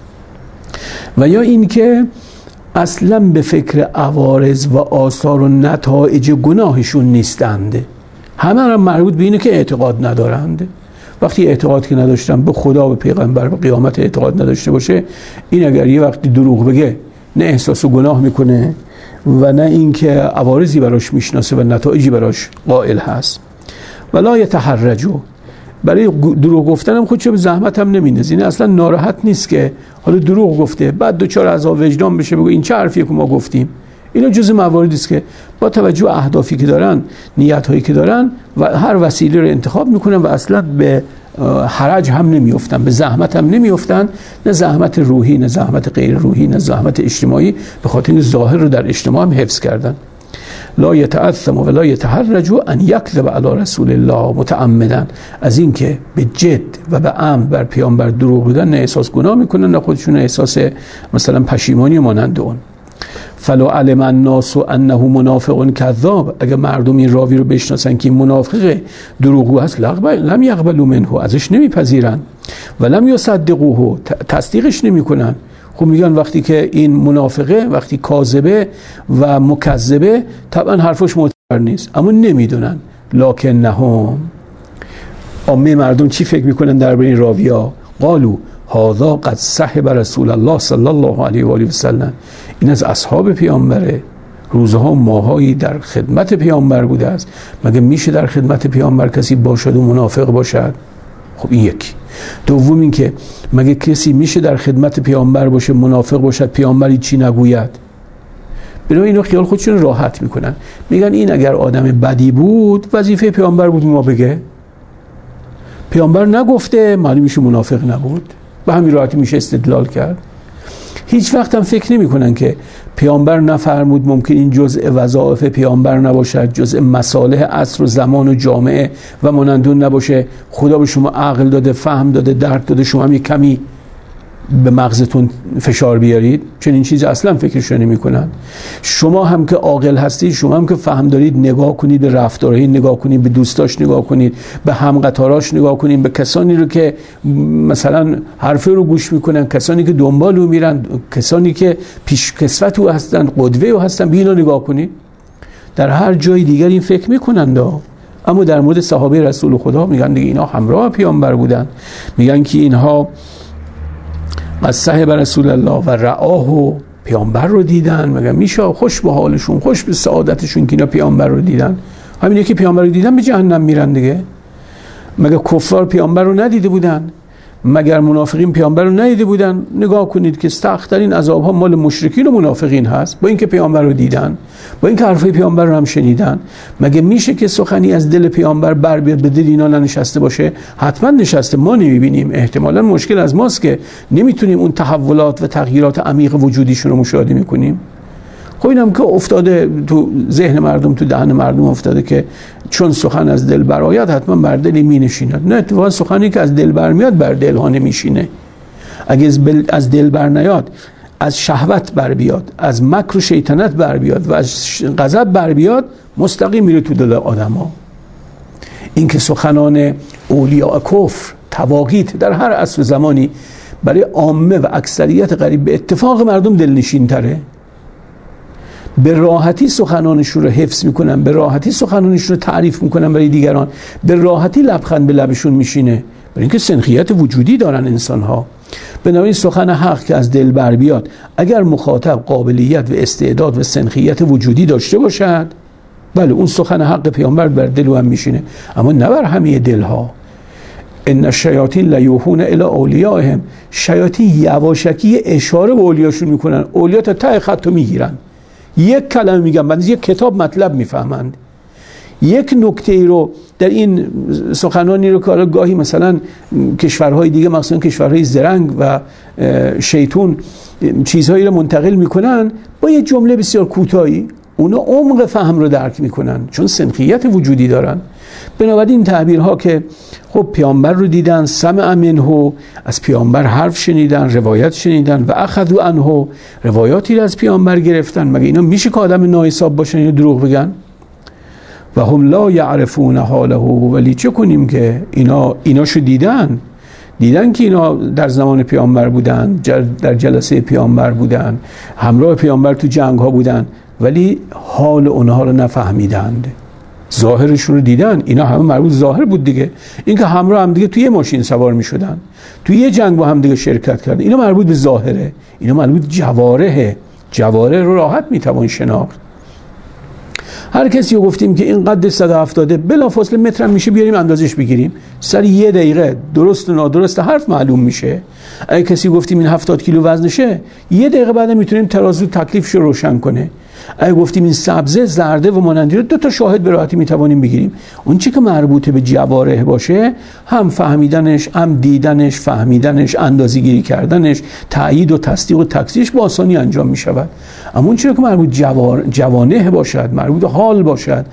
و یا اینکه اصلا به فکر عوارض و آثار و نتایج گناهشون نیستند. همه هم مربوط به اینه که اعتقاد ندارند. وقتی اعتقاد که نداشتن به خدا، به پیغمبر، به قیامت اعتقاد نداشته باشه، این اگر یه وقتی دروغ بگه نه احساس و گناه میکنه و نه اینکه عوارضی براش میشناسه و نتایجی براش قائل هست. ولا یتحرجو، برای دروغ گفتن هم خودشو به زحمت هم نمیندازه. این اصلا ناراحت نیست که حالا دروغ گفته بعد دوچار عذاب وجدان بشه بگه این چه حرفیه که ما گفتیم. اینا جزء مواردی است که با توجه به اهدافی که دارن، نیت‌هایی که دارن و هر وسیله رو انتخاب میکنن و اصلا به حرج هم نمیافتن، به زحمت هم نمیافتن، نه زحمت روحی، نه زحمت غیر روحی، نه زحمت اجتماعی، به خاطر این ظاهر رو در اجتماع هم حفظ کردن. لا یتعثم و لا یتحرج ان یکذب علی رسول الله متعمدا، از این که به جد و به عمد بر پیامبر دروغ بگن، نه احساس گناه میکنن نه خودشون احساس مثلا پشیمانی مانند اون. فلو علم الناس انه منافق کذاب، اگر مردم این راوی رو بشناسن که منافق دروغگو هست، لم یقبلوا منه، ازش نمیپذیرن، و لم یصدقوه، تصدیقش نمیکنن. خب میگن وقتی که این منافقه، وقتی کاذبه و مکذبه، طبعا حرفش معتبر نیست، اما نمیدونن. لکنهم، عامه مردم چی فکر میکنن درباره این راویا؟ قالوا هذا قد صحب رسول الله صلی الله علیه و آله و سلم، این از اصحاب پیامبره، روزها و ماهایی در خدمت پیامبر بوده است. مگه میشه در خدمت پیامبر کسی باشد و منافق باشد؟ خب این یکی. دوم این که مگه کسی میشه در خدمت پیامبر باشه منافق باشد پیامبری چی نگوید؟ بنابراین اینو خیال خودشون راحت میکنن، میگن این اگر آدم بدی بود وظیفه پیامبر بود ما بگه، پیامبر نگفته معلوم میشه منافق نبود، به همین راحتی میشه استدلال کرد. هیچ وقت هم فکر نمی کنن که پیامبر نفرمود ممکن این جزء وظایف پیامبر نباشد، جزء مصالح عصر و زمان و جامعه و مانندون نباشه. خدا به شما عقل داده، فهم داده، درک داده، شما هم یک کمی به مغزتون فشار بیارید. چنین چیزی اصلا فکرش نمی کنن. شما هم که عاقل هستید، شما هم که فهم دارید، نگاه کنید به رفتارهای، نگاه کنید به دوستاش، نگاه کنید به همقطاراش، نگاه کنید به کسانی رو که مثلا حرفه رو گوش میکنن، کسانی که دنبال رو میرن، کسانی که پیش کسوت او هستن، قدوه او هستن، به اینا نگاه کنید. در هر جای دیگر این فکر میکنن اما در مورد صحابه رسول خدا میگن دیگه اینا همراه پیامبر بودن، میگن که اینها از صحب رسول الله و رعاه و پیامبر رو دیدن. مگه میشه خوش به حالشون، خوش به سعادتشون که اینا پیامبر رو دیدن؟ همینه که پیامبر رو دیدن به جهنم میرن دیگه. مگه کفار پیامبر رو ندیده بودن؟ مگر منافقین پیامبر رو ندیده بودن؟ نگاه کنید که سخت‌ترین عذاب‌ها مال مشرکین و منافقین هست، با اینکه پیامبر رو دیدن، با اینکه حرفای پیامبر رو هم شنیدن. مگه میشه که سخنی از دل پیامبر بر بیاد به دل اینا ننشسته باشه؟ حتما نشسته، ما نمیبینیم. احتمالاً مشکل از ماست که نمیتونیم اون تحولات و تغییرات عمیق وجودیشون رو مشاهده میکنیم. خب اینم که افتاده تو ذهن مردم، تو دهن مردم افتاده که چون سخن از دل برآید حتما بر دلی می نشیند. نه، اتفاقا سخنی که از دل برمیاد بر دل ها نمیشینه. اگه از دل بر نیاد، از شهوت بر بیاد، از مکر و شیطنت بر بیاد و از غضب بر بیاد، مستقیم میره تو دل آدما. این که سخنان اولیاء کفر، تواغیت در هر عصر و زمانی برای عامه و اکثریت قریب به اتفاق مردم دلنشین تره. به راحتی سخنانشون رو حفظ میکنن، به راحتی سخنانشون رو تعریف میکنن برای دیگران، به راحتی لبخند به لبشون میشینه، برای اینکه سنخیت وجودی دارن انسانها. بنابراین سخن حق که از دل بر بیاد، اگر مخاطب قابلیت و استعداد و سنخیت وجودی داشته باشد، بله اون سخن حق پیامبر بر دل هم میشینه، اما نه بر همه دلها. ان الشیاطین لیوحون الی اولیائهم، شیاطین یواشکی اشاره به اولیاشون میکنن، اولیا تا ته خط میگیرن، یک کلمه میگن بعد یک کتاب مطلب میفهمند. یک نکته ای رو در این سخنانی رو که گاهی مثلا کشورهای دیگه، مثلا کشورهای زرنگ و شیطون، چیزهایی رو منتقل میکنن با یه جمله بسیار کوتاهی، اونا عمق فهم رو درک میکنن چون سنخیت وجودی دارن. بنابراین این تعبیرها که خب پیامبر رو دیدن، سمع منه، از پیامبر حرف شنیدن، روایت شنیدن، و اخذوا عنه، روایاتی رو از پیامبر گرفتن، مگه اینا میشه که آدم ناحساب باشن یا دروغ بگن؟ و هم لا یعرفون حاله، ولی چه کنیم که ایناشو دیدن که اینا در زمان پیامبر بودن، در جلسه پیامبر بودن، همراه پیامبر تو جنگ ها بودن، ولی حال اونها رو نفهمیدند. ظاهرشون رو دیدن، اینا همه مربوط ظاهر بود دیگه، اینکه همراه هم دیگه توی یه ماشین سوار می شدن، توی یه جنگ با هم دیگه شرکت کردن، اینا مربوط به ظاهره، اینا مربوط جوارحه. جوارح رو راحت می توان شناخت. هر کسی رو گفتیم که این قد 170 بلافاصله متر هم میشه بیاریم اندازش بگیریم، سر 1 دقیقه درست و نادرست حرف معلوم میشه. اگه کسی گفتیم این 70 کیلو وزنشه، 1 دقیقه بعد میتونیم ترازو تکلیفش رو روشن کنه. اگه گفتیم این سبزه، زرده و مانندی رو 2 تا شاهد به راحتی میتوانیم بگیریم. اون چی که مربوط به جوارح باشه، هم فهمیدنش، هم دیدنش، فهمیدنش، اندازه‌گیری کردنش، تایید و تصدیق و تکذیبش با آسانی انجام میشود. اما اون چی که مربوط جوانح باشد، مربوط حال باشد،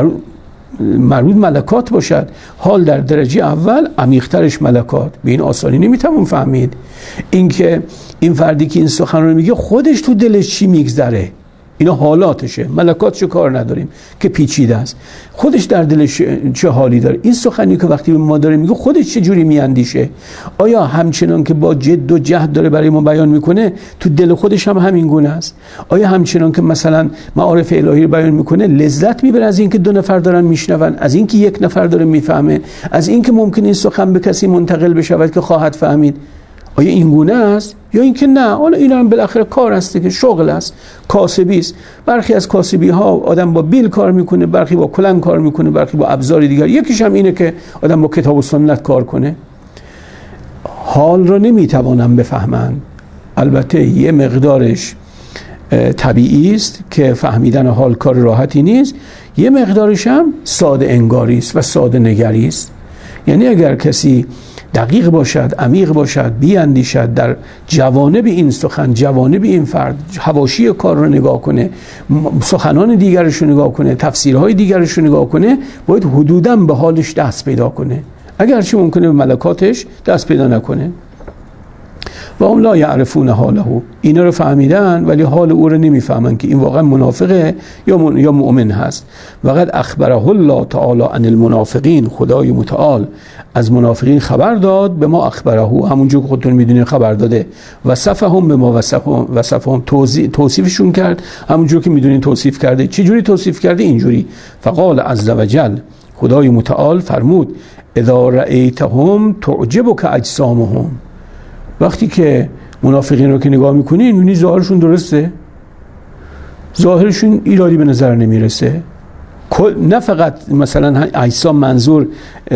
مربوط ملکات باشد، حال در درجه اول، عمیق‌ترش ملکات، به این آسانی نمیتوان فهمید. اینکه این فردی که این سخن رو میگه خودش تو دلش چی میگذره، اینا حالاتشه، ملکاتشو کار نداریم که پیچیده است. خودش در دلش چه حالی داره، این سخنی که وقتی به ما داره میگه خودش چه جوری میاندیشه، آیا همچنان که با جد و جهد داره برای ما بیان میکنه تو دل خودش هم همین گونه است؟ آیا همچنان که مثلا معارف الهی رو بیان میکنه لذت میبره از اینکه 2 نفر دارن میشنون، از اینکه 1 نفر داره میفهمه، از اینکه ممکن این سخن به کسی منتقل بشود که خواهد فهمید؟ آیا این گونه است یا اینکه نه، حالا اینا هم بالاخره کار است که شغل است، کاسبی است. برخی از کاسبی ها آدم با بیل کار میکنه، برخی با کلنگ کار میکنه، برخی با ابزار دیگر، یکیش هم اینه که آدم با کتاب و سنت کار کنه. حال را نمیتوانم بفهمن. البته یه مقدارش طبیعی است که فهمیدن حال کار راحتی نیست، یه مقدارش هم ساده انگاری است و ساده نگری است. یعنی اگر کسی دقیق باشد، عمیق باشد، بیاندیشد، در جوانب این سخن، جوانب این فرد، حواشی کار رو نگاه کنه، سخنان دیگرش رو نگاه کنه، تفسیرهای دیگرش رو نگاه کنه، باید حدوداً به حالش دست پیدا کنه، اگرچه ممکنه به ملکاتش دست پیدا نکنه. و هم لا یعرفون حاله، اینا رو فهمیدن ولی حال او رو نمیفهمن که این واقعا منافقه یا مؤمن هست. وقد اخبره الله تعالی عن المنافقین، خدای متعال از منافقین خبر داد، به ما اخبره، همونجور که خودتون میدونید خبر داده، وصفهم به ما وصفهم، توصیفشون کرد همونجور که میدونید توصیف کرده. چه جوری توصیف کرده؟ اینجوری: فقال عز وجل، خدای متعال فرمود: اذا رأیتهم تعجبک اجسامهم، وقتی که منافقین رو که نگاه میکنی میبینی ظاهرشون درسته، ظاهرشون ایرادی به نظر نمیرسه. نه فقط مثلا اجسام منظور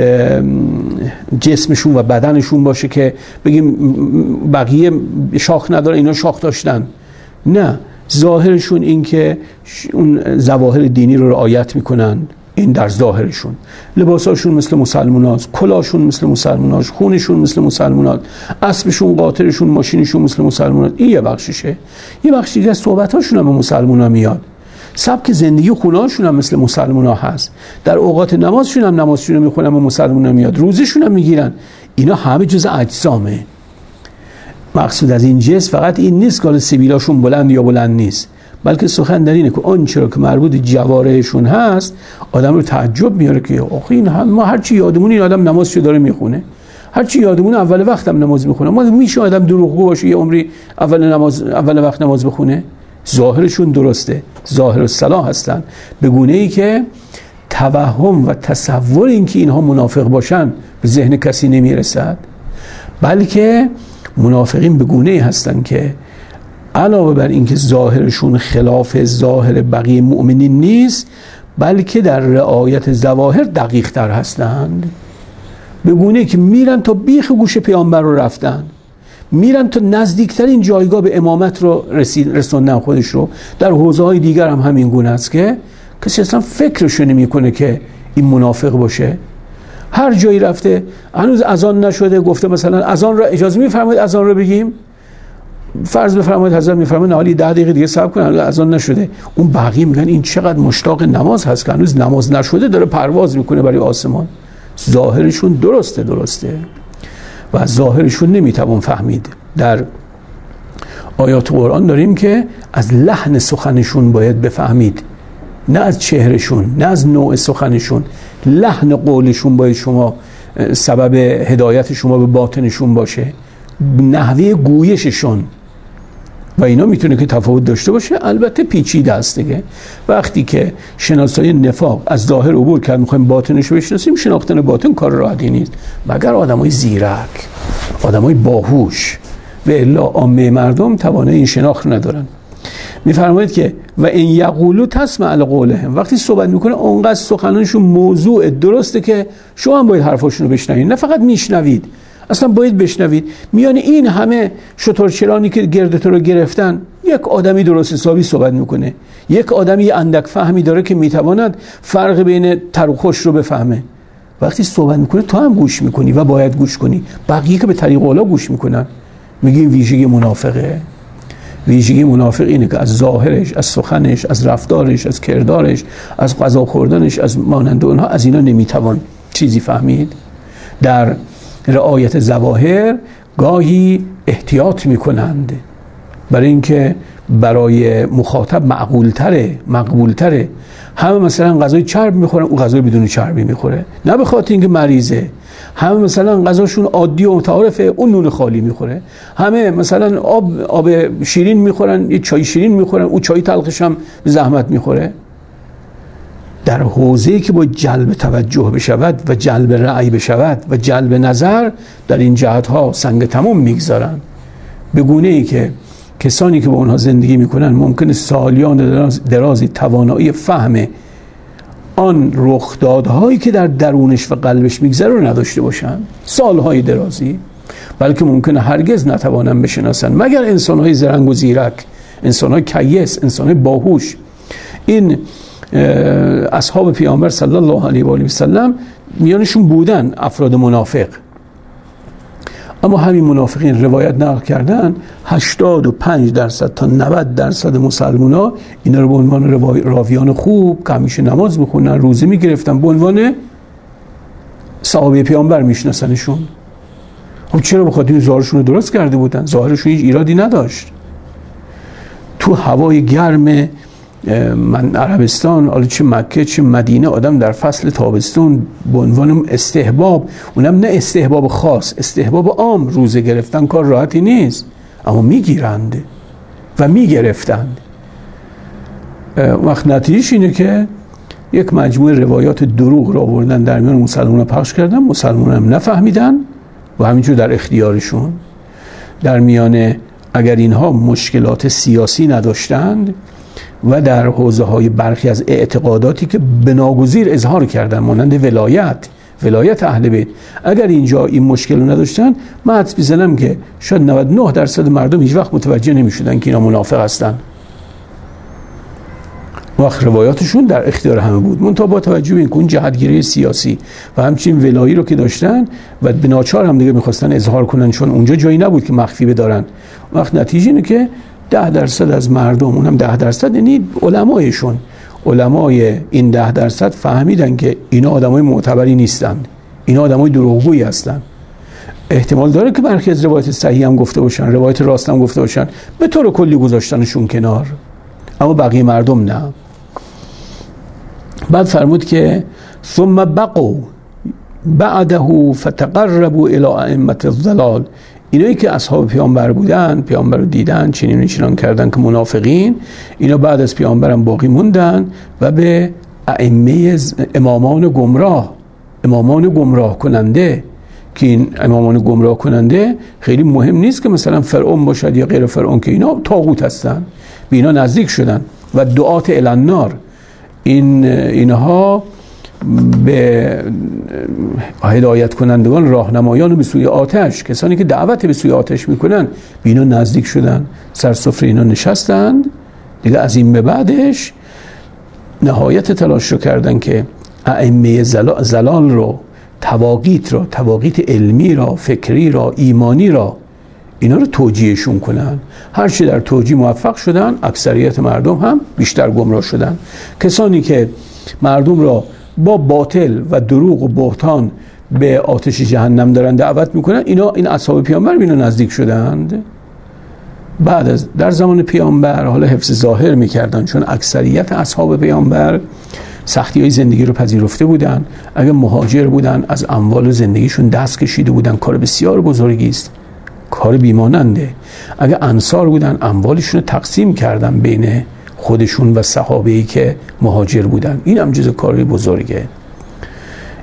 جسمشون و بدنشون باشه که بگیم بقیه شاخ نداره اینا شاخ داشتن، نه، ظاهرشون این که اون ظواهر دینی رو رعایت میکنن، این در ظاهرشون، لباساشون مثل مسلماناست، کلاشون مثل مسلماناست، خونشون مثل مسلماناست، اسبشون، قاطرشون، ماشینشون مثل مسلماناست. این یه بخششه. یه بخش دیگه از صحبتاشون هم به مسلمانا میاد، سبک زندگی خونهاشون هم مثل مسلمانا هست، در اوقات نمازشون هم نمازشون رو میخونن به مسلمانا میاد، روزشون هم میگیرن. اینا همه جز اجسامه. مقصود از این جسم فقط این نیست که سبیلاشون بلند یا بلند نیست، بلکه سخن در اینه که اون چرا که مربوط جوارحشون هست آدم رو تعجب میاره که آخه این ما هر چی یادمون این آدم نمازشو داره میخونه، هر چی یادمون اول وقت هم نماز میخونه. ما میشه آدم دروغگو باشه یه عمری اول وقت نماز بخونه؟ ظاهرشون درسته، ظاهر الصلاح هستن، به گونه‌ای که توهم و تصور این که اینها منافق باشن به ذهن کسی نمیرسد، بلکه منافقین به گونه‌ای هستن که علاوه بر اینکه ظاهرشون خلاف ظاهر بقیه مؤمنین نیست، بلکه در رعایت ظواهر دقیق تر هستند، به گونه‌ای که میرن تا بیخ گوش پیامبر رو رفتن، میرن تا نزدیکترین جایگاه به امامت رو رسوندن خودش رو. در حوزه‌های دیگر هم همین گونه است که کسی اصلا فکرشو نمی‌کنه که این منافق باشه. هر جایی رفته هنوز اذان نشده، گفته مثلا اذان را اجازه می‌فرمایید اذان رو بگیم، فرض بفرمایید حضرت می‌فرمایند حالی 10 دقیقه دیگه صبر کنید اذان نشده، اون بقیه میگن این چقدر مشتاق نماز هست که هنوز نماز نشده داره پرواز میکنه برای آسمان. ظاهرشون درسته و از ظاهرشون نمیتوان فهمید. در آیات قرآن داریم که از لحن سخنشون باید بفهمید، نه از چهرشون، نه از نوع سخنشون، لحن قولشون باید شما سبب هدایت شما به باطنشون باشه، نحوه گویششون، و اینا میتونه که تفاوت داشته باشه. البته پیچیده است دیگه. وقتی که شناسایی نفاق از ظاهر عبور کرد میخوایم باطنش رو بشناسیم، شناختن باطن کار راحتی نیست مگر آدمای زیرک، آدمای باهوش، و الا عامه مردم توانایی این شناخت ندارن. میفرمایید که و این یقولو تسمع لقولهم، وقتی صحبت میکنه اونقدر سخنانشون موضوع درسته که شما هم باید حرفاشون رو بشنوید، نه فقط میشنوید، اصلا باید بشنوید. میان این همه شترچرانی که گرد تو رو گرفتن، یک آدمی درست حسابی صحبت میکنه، یک آدمی اندک فهمی داره که میتواند فرق بین تر و خوش رو بفهمه. وقتی صحبت میکنه تو هم گوش میکنی و باید گوش کنی. بقیه که به طریق اولا گوش میکنن. میگی ویژگی منافقه. ویژگی منافق اینه که از ظاهرش، از سخنش، از رفتارش، از کردارش، از غذا خوردنش، از مانند اونها، از اینا نمیتوان چیزی فهمید. در رعایت ظواهر گاهی احتیاط میکنند برای اینکه برای مخاطب مقبولتره. همه مثلا غذای چرب میخورن، اون غذای بدون چربی میخوره، نه به خاطر اینکه مریضه. همه مثلا غذاشون عادی و متعارفه، اون نون خالی میخوره. همه مثلا آب شیرین میخورن، یه چای شیرین میخورن، اون چای تلخش هم زحمت میخوره. در حوزه‌ای که با جلب توجه بشود و جلب رأی بشود و جلب نظر، در این جهت‌ها سنگ تمام میگذارن، به گونه‌ای که کسانی که با اونها زندگی میکنن ممکنه سالیان درازی توانایی فهم آن رخدادهایی که در درونش و قلبش میگذره رو نداشته باشن، سالهای درازی، بلکه ممکنه هرگز نتوانن بشناسن مگر انسانهای زرنگ و زیرک، انسانهای کیس، انسانهای باهوش. این اصحاب پیامبر صلی الله علیه و آله و سلم میانشون بودن افراد منافق، اما همین منافقین روایت نقل کردن 85% تا 90% مسلمونا اینا رو به عنوان راویان خوب که همیشه نماز میخونن، روزه میگرفتن، به عنوان صحابه پیامبر میشناسنشون. خب چرا؟ بخاطر این ظاهرشون رو درست کرده بودن، ظاهرشون هیچ ایرادی نداشت. تو هوای گرم من عربستان، حالا چه مکه چه مدینه، آدم در فصل تابستون به عنوان استحباب، اونم نه استحباب خاص، استحباب عام، روزه گرفتن کار راحتی نیست، اما میگیرند و میگرفتند. وقت نتیجهش اینه که یک مجموعه روایات دروغ را آوردن در میان مسلمانان پخش کردن، مسلمانان هم نفهمیدن و همینجور در اختیارشون. در میان اگر اینها مشکلات سیاسی نداشتند و در حوزه‌های برخی از اعتقاداتی که بناگزیر اظهار کردن، مانند ولایت اهل بیت، اگر اینجا این مشکل رو نداشتن، من حدس می‌زنم که شاید 99% مردم هیچ وقت متوجه نمی‌شدن که اینا منافق هستن. وقت روایاتشون در اختیار همه بود، منتها با توجه به اون جهتگیری سیاسی و همچنین ولایی رو که داشتن و به ناچار هم دیگه می‌خواستن اظهار کنن، چون اونجا جایی نبود که مخفی بدارن. وقت نتیجه اینه که 10% از مردم، اونم 10% یعنی علمای این 10% فهمیدن که اینا آدمای معتبری نیستن، اینا آدمای دروغگویی هستن. احتمال داره که برخی از روایت صحیح هم گفته باشن، روایت راست هم گفته باشن، به طور کلی گذاشتنشون کنار، اما بقیه مردم نه. بعد فرمود که ثم بقوا بعده فتقربوا الى ائمه الضلال، اینایی که اصحاب پیامبر بودن، پیامبر رو دیدن، چنین کردن که منافقین، اینا بعد از پیامبرم باقی موندن و به امامان گمراه کننده، که این امامان گمراه کننده خیلی مهم نیست که مثلا فرعون باشد یا غیر فرعون، که اینا طاغوت هستن، به اینا نزدیک شدن. و دعات الی النار، اینها به هدایت کنندگان، راهنمایان به سوی آتش، کسانی که دعوت به سوی آتش میکنن، به اینا نزدیک شدن، سر سفره اینا نشستند. دیگه از این به بعدش نهایت تلاش رو کردن که ائمه زلال رو، تواقیت علمی را، فکری را، ایمانی را، اینا رو توجیهشون کنن. هرچی در توجیه موفق شدن، اکثریت مردم هم بیشتر گمراه شدن. کسانی که مردم را با باطل و دروغ و بهتان به آتش جهنم دارن دعوت میکنن، این اصحاب پیامبر به اینا نزدیک شدند. بعد از در زمان پیامبر حالا حفظ ظاهر میکردن، چون اکثریت اصحاب پیامبر سختی های زندگی رو پذیرفته بودن. اگر مهاجر بودن، از اموال زندگیشون دست کشیده بودن، کار بسیار بزرگی است، کار بیماننده. اگر انصار بودن، اموالشون رو تقسیم کردن بین خودشون و صحابه‌ای که مهاجر بودن، این هم جز کاری بزرگه.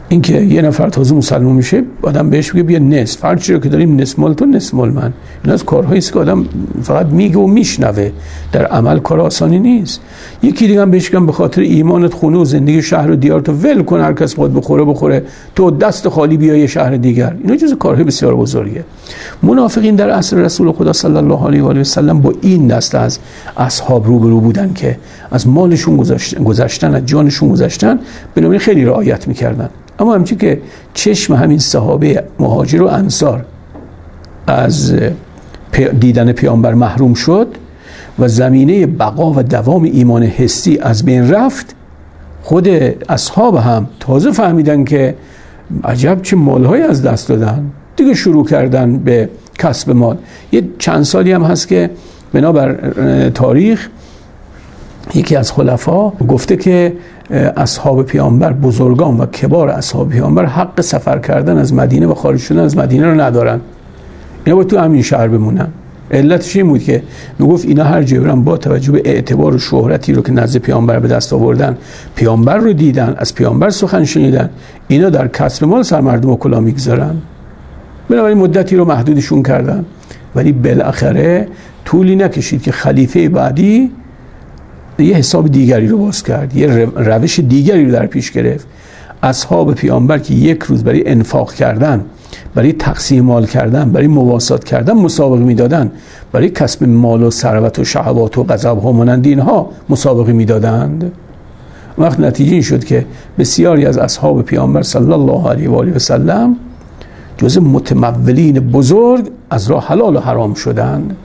اینکه یه نفر تازه مسلمان میشه آدم بهش بگه بیا نصف، هر چیزی که داریم نصف مال تو نصف مال من. این از کارهایی است که آدم فقط میگه و میشنوه، در عمل کار آسانی نیست. یکی دیگه هم بهش بگم به خاطر ایمانت خونه و زندگی شهر و دیار تو ول کن، هر کس خود بخوره تو دست خالی بیا یه شهر دیگر. اینا جزو کارهای بسیار بزرگه. منافقین در عصر رسول خدا صلی الله علیه و آله و سلم با این دست از اصحاب روبرو بودن که از مالشون گذشتن، از جانشون گذشتن، بنابراین خیلی رعایت میکردن. اما همچنین که چشم همین صحابه مهاجر و انصار از دیدن پیامبر محروم شد و زمینه بقا و دوام ایمان حسی از بین رفت، خود اصحاب هم تازه فهمیدن که عجب چه مالهایی از دست دادن، دیگه شروع کردن به کسب مال. یه چند سالی هم هست که بنابر تاریخ یکی از خلفا گفته که اصحاب پیامبر، بزرگان و کبار اصحاب پیامبر، حق سفر کردن از مدینه و خارج شدن از مدینه رو ندارن، اینا باید تو همین شهر بمونن. علتش این بود که میگفت اینا هر جایی برن با توجه به اعتبار و شهرتی رو که نزد پیامبر به دست آوردن، پیامبر رو دیدن، از پیامبر سخن شنیدن، اینا در کسب مال سر مردم و کلا میگذارن. بنابراین مدتی رو محدودشون کردن. ولی بالاخره طولی نکشید که خلیفه بعدی یه حساب دیگری رو باز کرد، یه روش دیگری رو در پیش گرفت. اصحاب پیامبر که یک روز برای انفاق کردن، برای تقسیم مال کردن، برای مواسات کردن مسابقه میدادن، برای کسب مال و ثروت و شهوات و غضب ها مانند اینها مسابقه میدادند. وقت نتیجه این شد که بسیاری از اصحاب پیامبر صلی الله علیه و آله و سلم جز متمولین بزرگ از راه حلال و حرام شدند.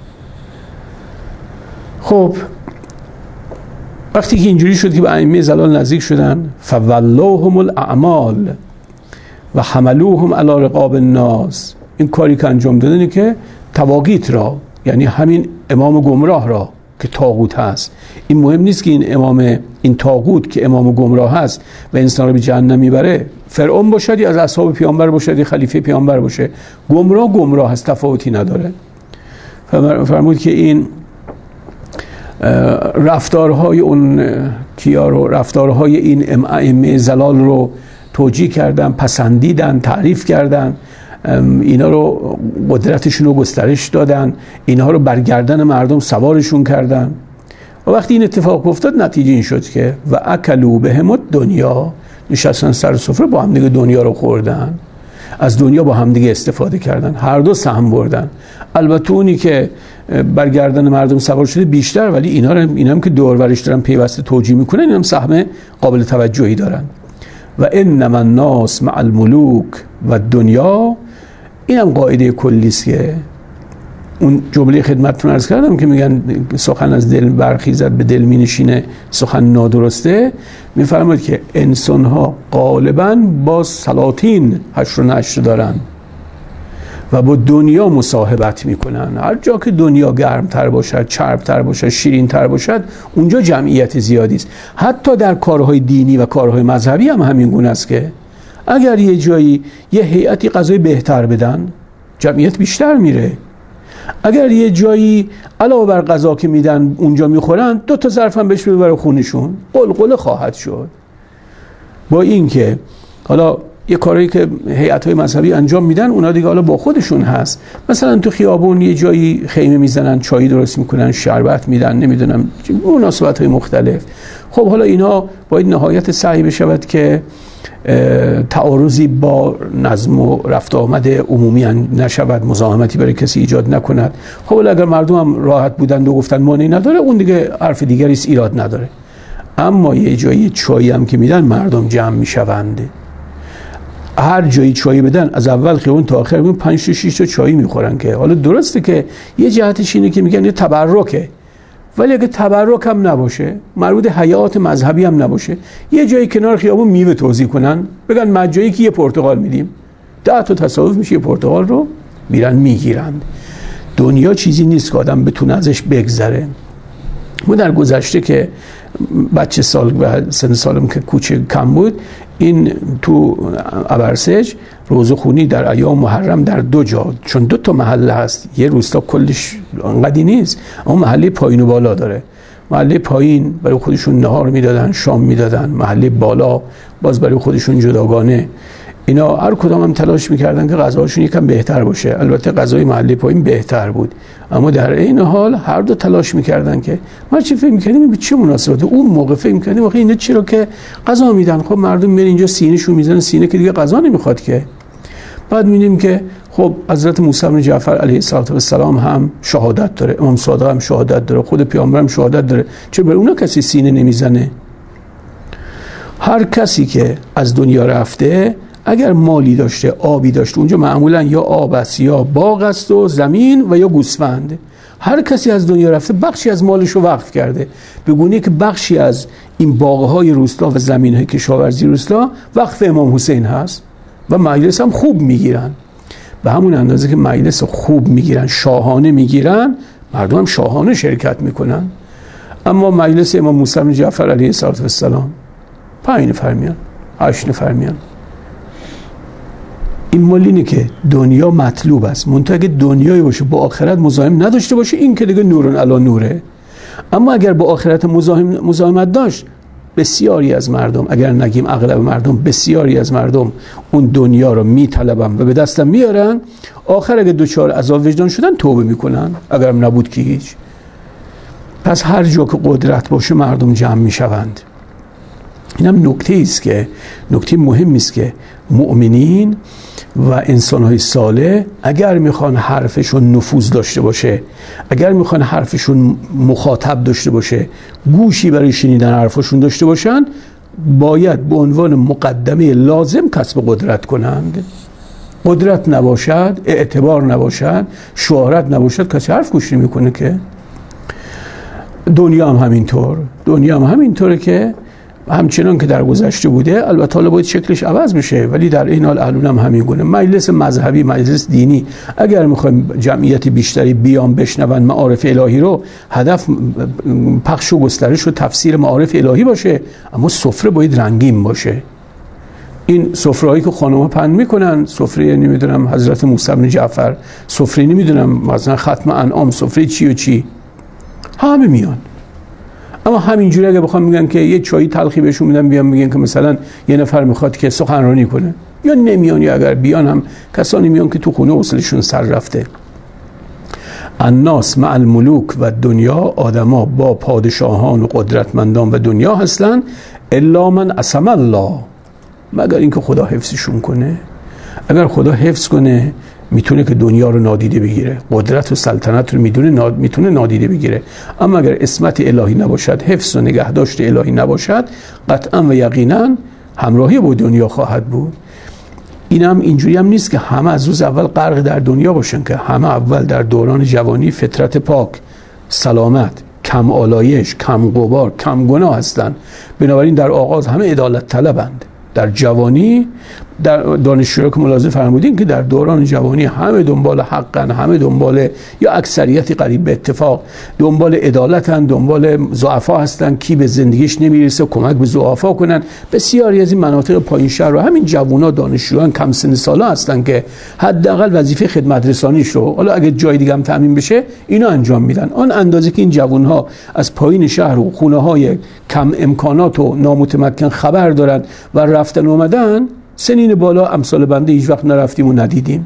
خب وقتی که اینجوری شد که به ائمه ضلال نزدیک شدن، فولوهم الاعمال و حملوهم علی رقاب الناس، این کاری که انجام دادن که تواقیت را، یعنی همین امام گمراه را که طاغوت هست، این مهم نیست که این طاغوت که امام گمراه هست و انسان رو به جهنم میبره، فرعون باشد یا از اصحاب پیامبر باشد یا خلیفه پیامبر باشه، گمراه هست، تفاوتی نداره. فرمود که این رفتارهای اون کیا رو، رفتارهای این ائمه ضلال رو توجیه کردن، پسندیدن، تعریف کردن، اینا رو قدرتشون رو گسترش دادن، اینها رو برگردن مردم سوارشون کردن. و وقتی این اتفاق افتاد نتیجه این شد که و اکلوا بهم الدنیا، نشستن سر سفره با هم دیگه دنیا رو خوردن، از دنیا با هم دیگه استفاده کردن، هر دو سهم بردن. البته اونی که برگردن مردم سوار شده بیشتر، ولی اینا هم که دور ورش دارن پیوسته توجیه میکنن، اینا هم سهم قابل توجهی دارن. و انما الناس مع الملوک و دنیا، اینم قاعده کلی است که اون جمله خدمتتون عرض کردم که میگن سخن از دل برخیزد به دل مینشینه، سخن نادرسته. میفرماید که انسان ها غالبا با سلاطین حشر و نشر دارن و با دنیا مصاحبت میکنن. هر جا که دنیا گرمتر باشد، چربتر باشد، شیرینتر باشد، اونجا جمعیت زیادی است. حتی در کارهای دینی و کارهای مذهبی هم همین گونه است که اگر یه جایی یه هیئتی غذای بهتر بدن، جمعیت بیشتر میره. اگر یه جایی علاوه بر غذا که میدن اونجا میخورن، 2 تا ظرف هم بهش ببره خونشون، قلقله خواهد شد. با این که حالا یه کاری که هیئت‌های مذهبی انجام میدن، اونا دیگه حالا با خودشون هست. مثلا تو خیابون یه جایی خیمه میزنن، چایی درست میکنن، شربت میدن، نمیدونم مناسبت‌های مختلف. خب حالا اینا باید نهایت سعی بشود که تعارضی با نظم و رفت آمد عمومی نشود، مزاحمتی برای کسی ایجاد نکند. خب اگر مردم هم راحت بودند و گفتن مانعی نداره، اون دیگه حرف دیگری است، ایراد نداره. اما یه جایی چایی هم که میدن، مردم جمع میشوند. هر جایی چایی بدن، از اول خیابون تا آخر 5 تا 6 تا چایی میخورن. که حالا درسته که یه جهتش اینه که میگن یه تبرکه، ولی اگه تبرک هم نباشه، مربوط حیات مذهبی هم نباشه، یه جایی کنار خیابون میوه توزیع کنن، بگن مجانی که یه پرتقال میدیم، 10 تا تصادف میشه، یه پرتقال رو میرن میگیرن. دنیا چیزی نیست که آدم بتونه ازش بگذره. ما در گذشته که بچه سال و سن سالم که کوچه کم بود، این تو ابرسج روزه خونی در ایام محرم در 2 جا، چون 2 تا محله هست، یه روستا کلش انقدی نیست، اما محله پایین و بالا داره. محله پایین برای خودشون نهار میدادن، شام میدادن، محله بالا باز برای خودشون جداگانه. اینا هر کدام هم تلاش میکردن که غذاشون یکم بهتر باشه. البته غذای محله پایین بهتر بود، اما در این حال هر دو تلاش میکردن که ما چی فکر میکردیم به چه مناسبته. اون موقع فکر میکردیم واقعا اینا چرا که غذا میدن، خب مردم میرن اینجا سینه‌شون میزنن سینه که دیگه غذا نمیخواد که. بعد می‌بینیم که خب حضرت موسی بن جعفر علیه السلام هم شهادت داره، امام صادق هم شهادت داره، خود پیامبر هم شهادت داره، چرا بر اونا کسی سینه نمیزنه؟ هر کسی که از دنیا رفته اگر مالی داشته، آبی داشته، اونجا معمولا یا آب است یا باغ است و زمین و یا گوسفند. هر کسی از دنیا رفته بخشی از مالش رو وقف کرده، به گونه‌ای که بخشی از این باغ‌های روستا و زمین‌های کشاورزی روستا وقف امام حسین هست و مجلس هم خوب میگیرن. به همون اندازه که مجلس خوب میگیرن، شاهانه میگیرن، مردم هم شاهانه شرکت میکنن. اما مجلس امام موسی بن جعفر علیه السلام 5 نفر میان، 8 نفر میان. این مال اینه که دنیا مطلوب است، منتها اگه دنیایی باشه با آخرت مزاحم نداشته باشه، این که دیگه نورن علی نوره. اما اگر با آخرت مزاحمت داشت، بسیاری از مردم، اگر نگیم اغلب مردم، بسیاری از مردم اون دنیا رو میطلبن و به دستم میارن، آخر اگه دوچار عذاب وجدان شدن توبه میکنن، اگرم نبود که هیچ. پس هر جا که قدرت باشه مردم جمع میشوند. اینم نکته است که نکته مهمی است که مؤمنین و انسان‌های صالح اگر میخوان حرفشون نفوذ داشته باشه، اگر میخوان حرفشون مخاطب داشته باشه، گوشی برای شنیدن حرفشون داشته باشن، باید به عنوان مقدمه لازم کسب قدرت کنند. قدرت نباشد، اعتبار نباشد، شهرت نباشد، کسی حرف گوش نمیکنه که. دنیا هم همینطوره که همچنان که در گذشته بوده، البته حالا باید شکلش عوض بشه، ولی در این حال الان هم همین گونه. مجلس مذهبی، مجلس دینی، اگر میخوایم جمعیت بیشتری بیان بشنون معارف الهی رو، هدف پخش و گسترش و تفسیر معارف الهی باشه، اما سفره باید رنگین باشه. این سفرهایی که خانم‌ها پهن میکنن، سفره نمیدونم حضرت موسی بن جعفر، سفره نمیدونم مثلا ختم انعام، سفره چی و چی، همه میان. اما همینجوری اگه بخوام میگن که یه چای تلخی بهشون میدن بیان میگن که مثلا یه نفر میخواد که سخنرانی کنه، یا نمیان، یا اگر بیان هم کسانی میان که تو خونه اصلشون سر رفته. الناس مع الملوک و دنیا، آدما با پادشاهان و قدرتمندان و دنیا هستن، الا من عصم الله، مگر اینکه خدا حفظشون کنه. اگر خدا حفظ کنه میتونه که دنیا رو نادیده بگیره، قدرت و سلطنت رو میتونه نادیده بگیره. اما اگر عصمت الهی نباشد، حفظ و نگهداشت الهی نباشد، قطعا و یقینا همراهی با دنیا خواهد بود. اینم اینجوری هم نیست که همه از روز اول غرق در دنیا باشن، که همه اول در دوران جوانی فطرت پاک، سلامت، کم آلایش، کم غبار، کم گناه هستن. بنابراین در آغاز همه عدالت طلبند. در جوانی، در دانشجویی که ملاحظه فرمودین که در دوران جوانی همه دنبال حقن، همه دنبال یا اکثریتی قریب به اتفاق دنبال عدالتن، دنبال ضعفا هستن، کی به زندگیش نمیرسه کمک به ضعفا کنن. بسیاری از این مناطق پایین شهر رو همین جوونا، دانشجویان کم سن سالا هستن که حداقل وظیفه خدمت رسانیش رو، حالا اگه جای دیگه هم تامین بشه، اینا انجام میدن. آن اندازه که این جوانها از پایین شهر و خونه‌های کم امکانات و نامتمکن خبر دارن و رفتن اومدن، سنین بالا امثال بنده هیچ وقت نرفتیم و ندیدیم.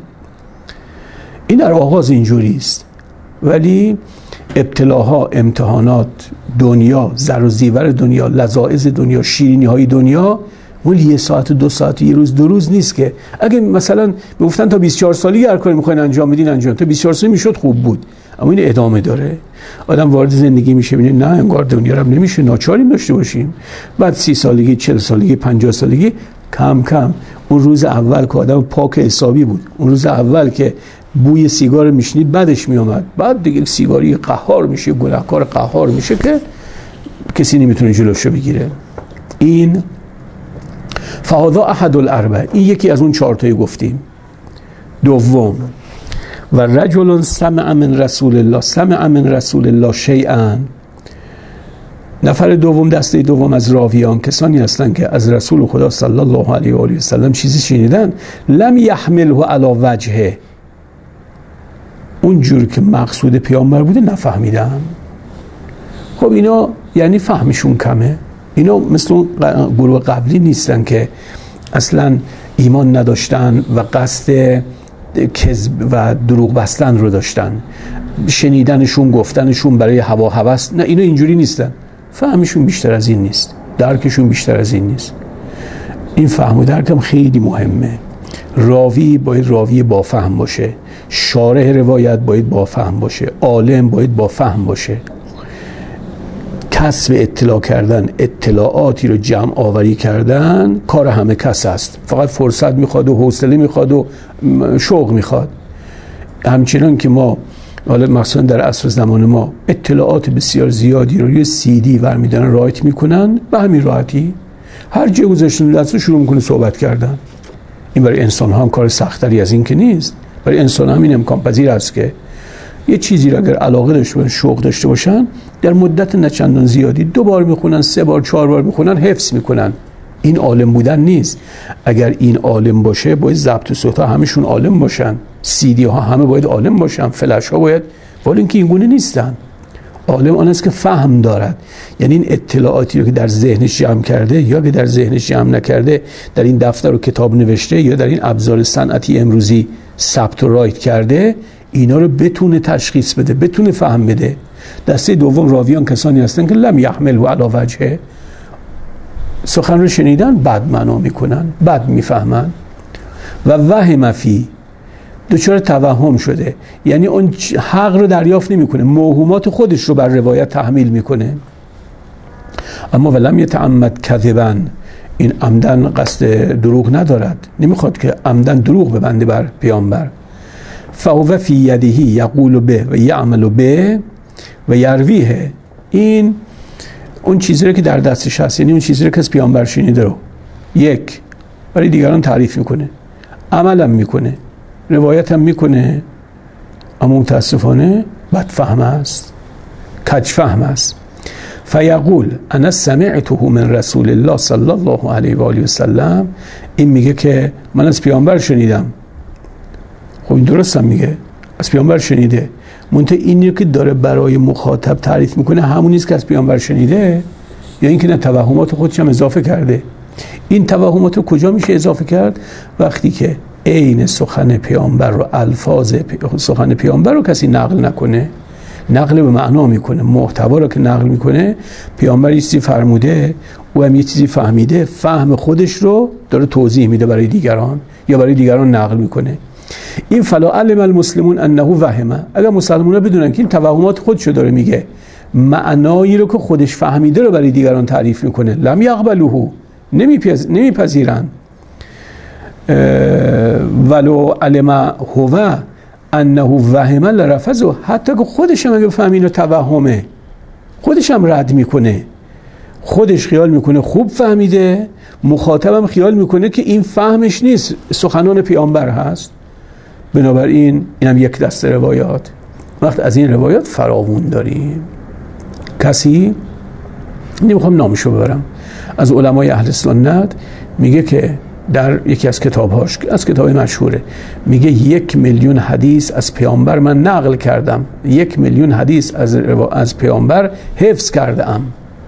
این در آغاز اینجوری است، ولی ابتلاها، امتحانات، دنیا، زر و زیور دنیا، لذاذ دنیا، شیرینی های دنیا، ولی 1 ساعت 2 ساعت، 1 روز 2 روز نیست که. اگه مثلا گفتن تا 24 سالگی هر کاری میخواین انجام بدین انجام، تا 24 سالگی میشد خوب بود، اما این ادامه داره. آدم وارد زندگی میشه میبینه نه انگار دنیا رو نمیشه، ناچاریم داشته باشیم. بعد 30 سالگی، 40 سالگی، 50 سالگی، کم کم اون روز اول که آدم پاک حسابی بود، اون روز اول که بوی سیگار میشنید بعدش میامد، بعد دیگه سیگاری قهار میشه، گناهکار قهار میشه که کسی نمیتونه جلوشو بگیره. این فهذا احد الاربع، این یکی از اون 4 تایی گفتیم. دوم، و رجل سمع من رسول الله شیئا، نفر دوم، دسته دوم از راویان کسانی هستند که از رسول خدا صلی الله علیه و آله و سلم چیزی شنیدن، لم یحمله علی وجهه، اون جور که مقصود پیامبر بوده نفهمیدن. خب اینا یعنی فهمشون کمه. اینا مثل اون گروه قبلی نیستن که اصلا ایمان نداشتن و قصد کذب و دروغ بستن رو داشتن، شنیدنشون گفتنشون برای هوا هوس. نه، اینا اینجوری نیستن. فهمشون بیشتر از این نیست، درکشون بیشتر از این نیست. این فهم و درکم خیلی مهمه. راوی باید راوی با فهم باشه، شارح روایت باید با فهم باشه، عالم باید با فهم باشه. کسب اطلاع کردن، اطلاعاتی رو جمع آوری کردن کار همه کس است. فقط فرصت میخواد و حوصله میخواد و شوق میخواد. همچنان که ما حالا مثلا در عصر زمان ما اطلاعات بسیار زیادی رو روی CD برمی‌دارن رایت میکنن، به همین راحتی هر جا گذاشتن دستش شروع میکنه صحبت کردن. این برای انسان ها هم کار سختری از این که نیست. برای انسان هم این امکان پذیر است که یه چیزی رو اگر علاقه داشته باشن، شوق داشته باشن، در مدت نچندان زیادی 2 بار میخونن، 3 بار 4 بار میخونن، حفظ میکنن. این عالم بودن نیست. اگر این عالم باشه باید ضبط صوت ها همشون عالم باشن، CD ها همه باید عالم باشن، فلش ها باید، ولی اینکه این گونه نیستن. عالم آن است که فهم دارد، یعنی این اطلاعاتی رو که در ذهنش جمع کرده یا که در ذهنش جمع نکرده، در این دفتر و کتاب نوشته یا در این ابزار صنعتی امروزی ثبت و رایت کرده، اینا رو بتونه تشخیص بده، بتونه فهم بده. دسته دوم راویان کسانی هستن که لم یحمل علی وجهه، سخن رو شنیدن بد معنا میکنن، بد میفهمن. و وهم فی، دچار توهم شده، یعنی اون حق رو دریافت نمیکنه، موهومات خودش رو بر روایت تحمیل میکنه. اما ولم یتعمد کذبا، این عمدن قصد دروغ ندارد، نمیخواد که عمدن دروغ ببنده بر پیامبر. فهو فی یده یقول به و یعمل به و یرویه، این اون چیزی رو که در دستش هست، یعنی اون چیزی رو که از پیامبر شنیده رو یک برای دیگران تعریف میکنه، عملم میکنه، روایت هم میکنه، اما متاسفانه بدفهم است، کجفهم است. فیقول انا سمعته من رسول الله صلی الله علیه و آله و سلم، این میگه که من از پیامبر شنیدم. خب این درست هم میگه، از پیامبر شنیده، منتها اینی که داره برای مخاطب تعریف میکنه همون نیست که از پیامبر شنیده، یا اینکه نه توهمات خودش هم اضافه کرده. این توهمات رو کجا میشه اضافه کرد؟ وقتی که عین سخن پیامبر رو، الفاظ سخن پیامبر رو کسی نقل نکنه، نقل به معنا میکنه، محتوا رو که نقل میکنه، پیامبر یه چیزی فرموده، او هم یه چیزی فهمیده، فهم خودش رو داره توضیح میده برای دیگران یا برای دیگران نقل میکنه. این فلا علم المسلمون انه وهمه، اگر مسلمان‌ها بدونن که این توهمات خودشو داره میگه، معنایی رو که خودش فهمیده رو برای دیگران تعریف میکنه، لم یقبلوه، نمیپذیرن. ولو علم هو انه وهم لرفضه، حتی که خودش هم اگه فهمین و توهمه، خودش هم رد میکنه، خودش خیال میکنه خوب فهمیده، مخاطبم خیال میکنه که این فهمش نیست، سخنان پیامبر هست. بنابراین اینم یک دسته روایات. وقت از این روایات فراوون داریم. کسی نمیخوام نامشو ببرم، از علمای اهل سنت میگه که در یکی از کتابهاش، از کتاب مشهوره، میگه 1,000,000 حدیث از پیامبر من نقل کردم، 1,000,000 حدیث از پیامبر حفظ کردم.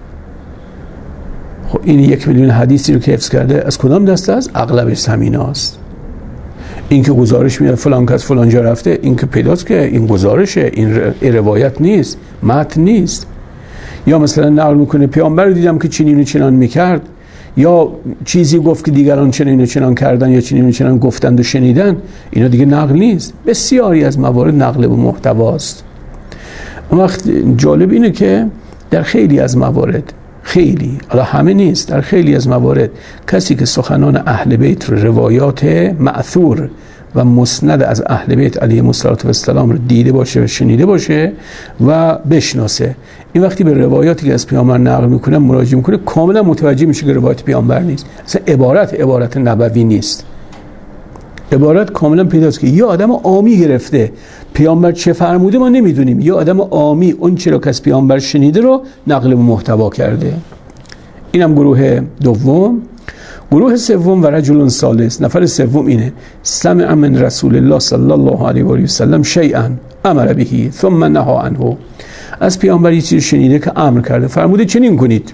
خب این 1,000,000 حدیثی رو که حفظ کرده از کدام دسته است؟ اغلبش همین هست. این که گزارش میاد فلان کس فلان جا رفته، این که پیداست که این گزارشه، این روایت نیست، متن نیست. یا مثلا نقل میکنه پیامبر رو دیدم که چنین و چنان میکرد، یا چیزی گفت که دیگران چنین و چنان کردن یا چنین و چنان گفتند و شنیدن، اینا دیگه نقل نیست. بسیاری از موارد نقل به محتواست. اون وقت جالب اینه که در خیلی از موارد، خیلی، حالا همه نیست، در خیلی از موارد کسی که سخنان اهل بیت رو، روایات مأثور و مسند از اهل بیت علیهم السلام رو دیده باشه و شنیده باشه و بشناسه، این وقتی به روایاتی که از پیامبر نقل میکنه مراجعه میکنه، کاملا متوجه میشه که روایت پیامبر نیست. اصلا عبارت نبوی نیست. عبارت کاملا پیداست که یه آدم عامی گرفته، پیامبر چه فرموده ما نمیدونیم، یه آدم عامی اون چرا که از پیامبر شنیده رو نقل به محتوا کرده. اینم گروه دوم. گروه سوم و رجل ثالث، نفر سوم اینه، سمع من رسول الله صلی الله علیه و آله و سلم شیئا امر به ثم نهى عنه، از پیامبر یه چیزی شنیده که امر کرده، فرموده چنین کنید.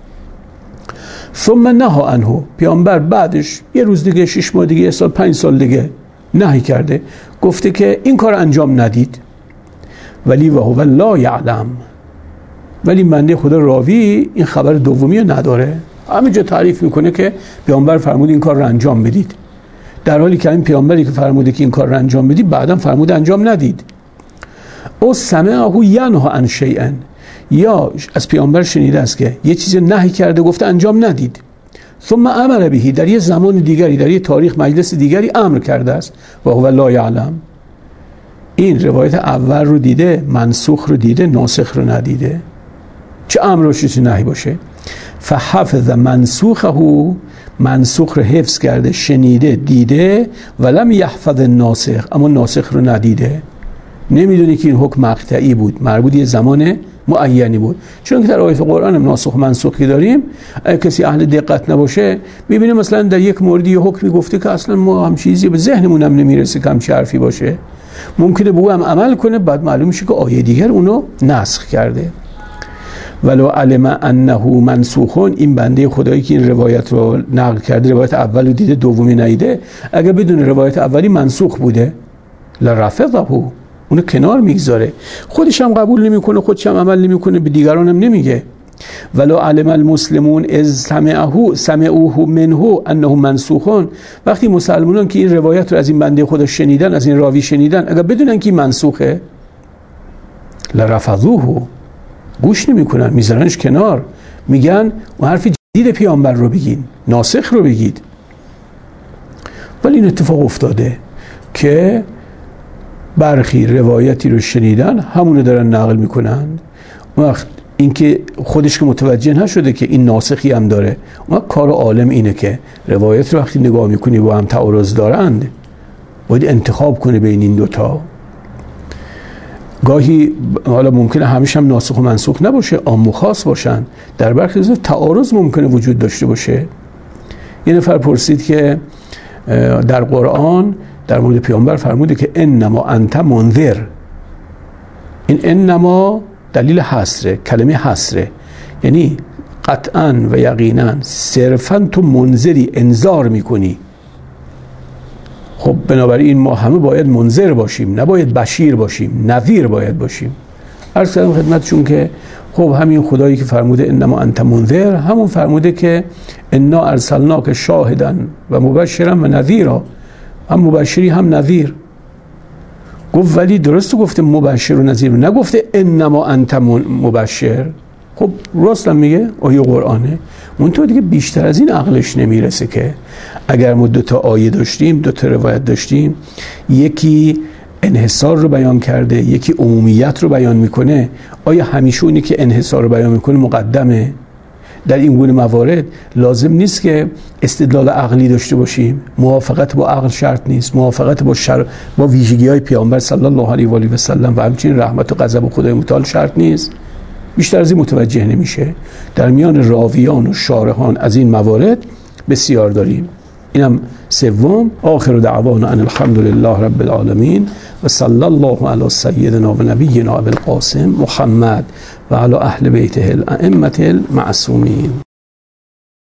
ثم نهی عنه، پیامبر بعدش یه روز دیگه، 6 ماه دیگه، 1 سال، 5 سال دیگه نهی کرده، گفته که این کار انجام ندید. ولی و هو لا یعلم، ولی بنده خدا راوی این خبر دومی رو نداره. همینجا تعریف میکنه که پیامبر فرمود این کار رو انجام بدید، در حالی که این پیامبری که فرموده که این کار رو انجام بدید بعدم فرمود انجام ندید. او سمعه ینهی عن شیئا، یا از پیامبر شنیده است که یه چیزی نهی کرده گفته انجام ندید. ثم امر به، در یه زمان دیگری، در یه تاریخ مجلس دیگری امر کرده است. و هو لا یعلم، این روایت اول رو دیده، منسوخ رو دیده، ناسخ رو ندیده. چه امر و چه نهی باشه. فحفظ منسوخه، منسوخ رو حفظ کرده، شنیده، دیده، ولم یحفظ الناسخ، اما ناسخ رو ندیده. نمیدونی که این حکم مقطعی بود، مربوط یه زمان معینی بود. چون که در آیات قرآن ناسخ و منسوخی داریم، اگه کسی اهل دقت نباشه میبینه مثلا در یک موردی یه حکمی گفته که اصلا ما هم چیزی به ذهنمون هم نمیرسه که همچین حرفی باشه، ممکنه به او هم عمل کنه، بعد معلوم میشه که آیه دیگر اونو نسخ کرده. ولو علم انه منسوخون، این بنده خدایی که این روایت رو نقل کرده، روایت اول رو دیده، دومی ندیده، اگه بدون روایت اولی منسوخ بوده لرفضه، اونو کنار میگذاره، خودش هم قبول نمیکنه، خودش هم عمل نمیکنه، به دیگران هم نمیگه. ولو علم المسلمون از سمعوه منه انه منسوخون، وقتی مسلمانان که این روایت رو از این بنده خدا شنیدن، از این راوی شنیدن، اگه بدونن که منسوخه لرفضوه، گوش نمیکنن، میذارنش کنار، میگن اون حرف جدید پیامبر رو بگین، ناسخ رو بگید. ولی این اتفاق افتاده که برخی روایتی رو شنیدن، همونو دارن نقل میکنن. وقت اینکه خودش که متوجه نشده که این ناسخی هم داره، اون کار عالم اینه که روایت رو وقتی نگاه میکنی با هم تعارض دارند، باید انتخاب کنه بین این دوتا. گاهی حالا ممکنه همیشه هم ناسخ و منسوخ نباشه، عام و خاص باشن، در برخی تعارض ممکنه وجود داشته باشه. یه نفر پرسید که در قرآن در مورد پیامبر فرموده که انما انت منذر، این انما دلیل حصره، کلمه حصره، یعنی قطعاً و یقیناً صرفاً تو منذری، انذار میکنی. خب بنابراین ما همه باید منذر باشیم، نباید بشیر باشیم، نذیر باید باشیم. عرض کردم خدمتشون که خب همین خدایی که فرموده انما انت منذر، همون فرموده که انا ارسلناک شاهدا و مبشرا و نذیرا، هم مبشری هم نذیر. گفت ولی درست گفته مبشر و نذیر، نگفته انما انت مبشر. خب راست هم میگه، آیه قرآنه. منتها دیگه بیشتر از این عقلش نمیرسه که اگر ما 2 آیه داشتیم، 2 روایت داشتیم، یکی انحصار رو بیان کرده، یکی عمومیت رو بیان میکنه، آیا همیشه اونی که انحصار رو بیان میکنه مقدمه؟ در این گونه موارد لازم نیست که استدلال عقلی داشته باشیم، موافقت با عقل شرط نیست، موافقت با ویژگی‌های پیامبر صلی الله علیه و آله و سلم و همچنین رحمت و غضب خدای متعال شرط نیست. بیشتر از این متوجه نمیشه. در میان راویان و شارحان از این موارد بسیار داریم. اینم سوم. آخر دعوانا ان الحمد لله رب العالمین و صلی الله علی سیدنا و نبینا ابی القاسم محمد و علی اهل بیته الائمه المعصومین.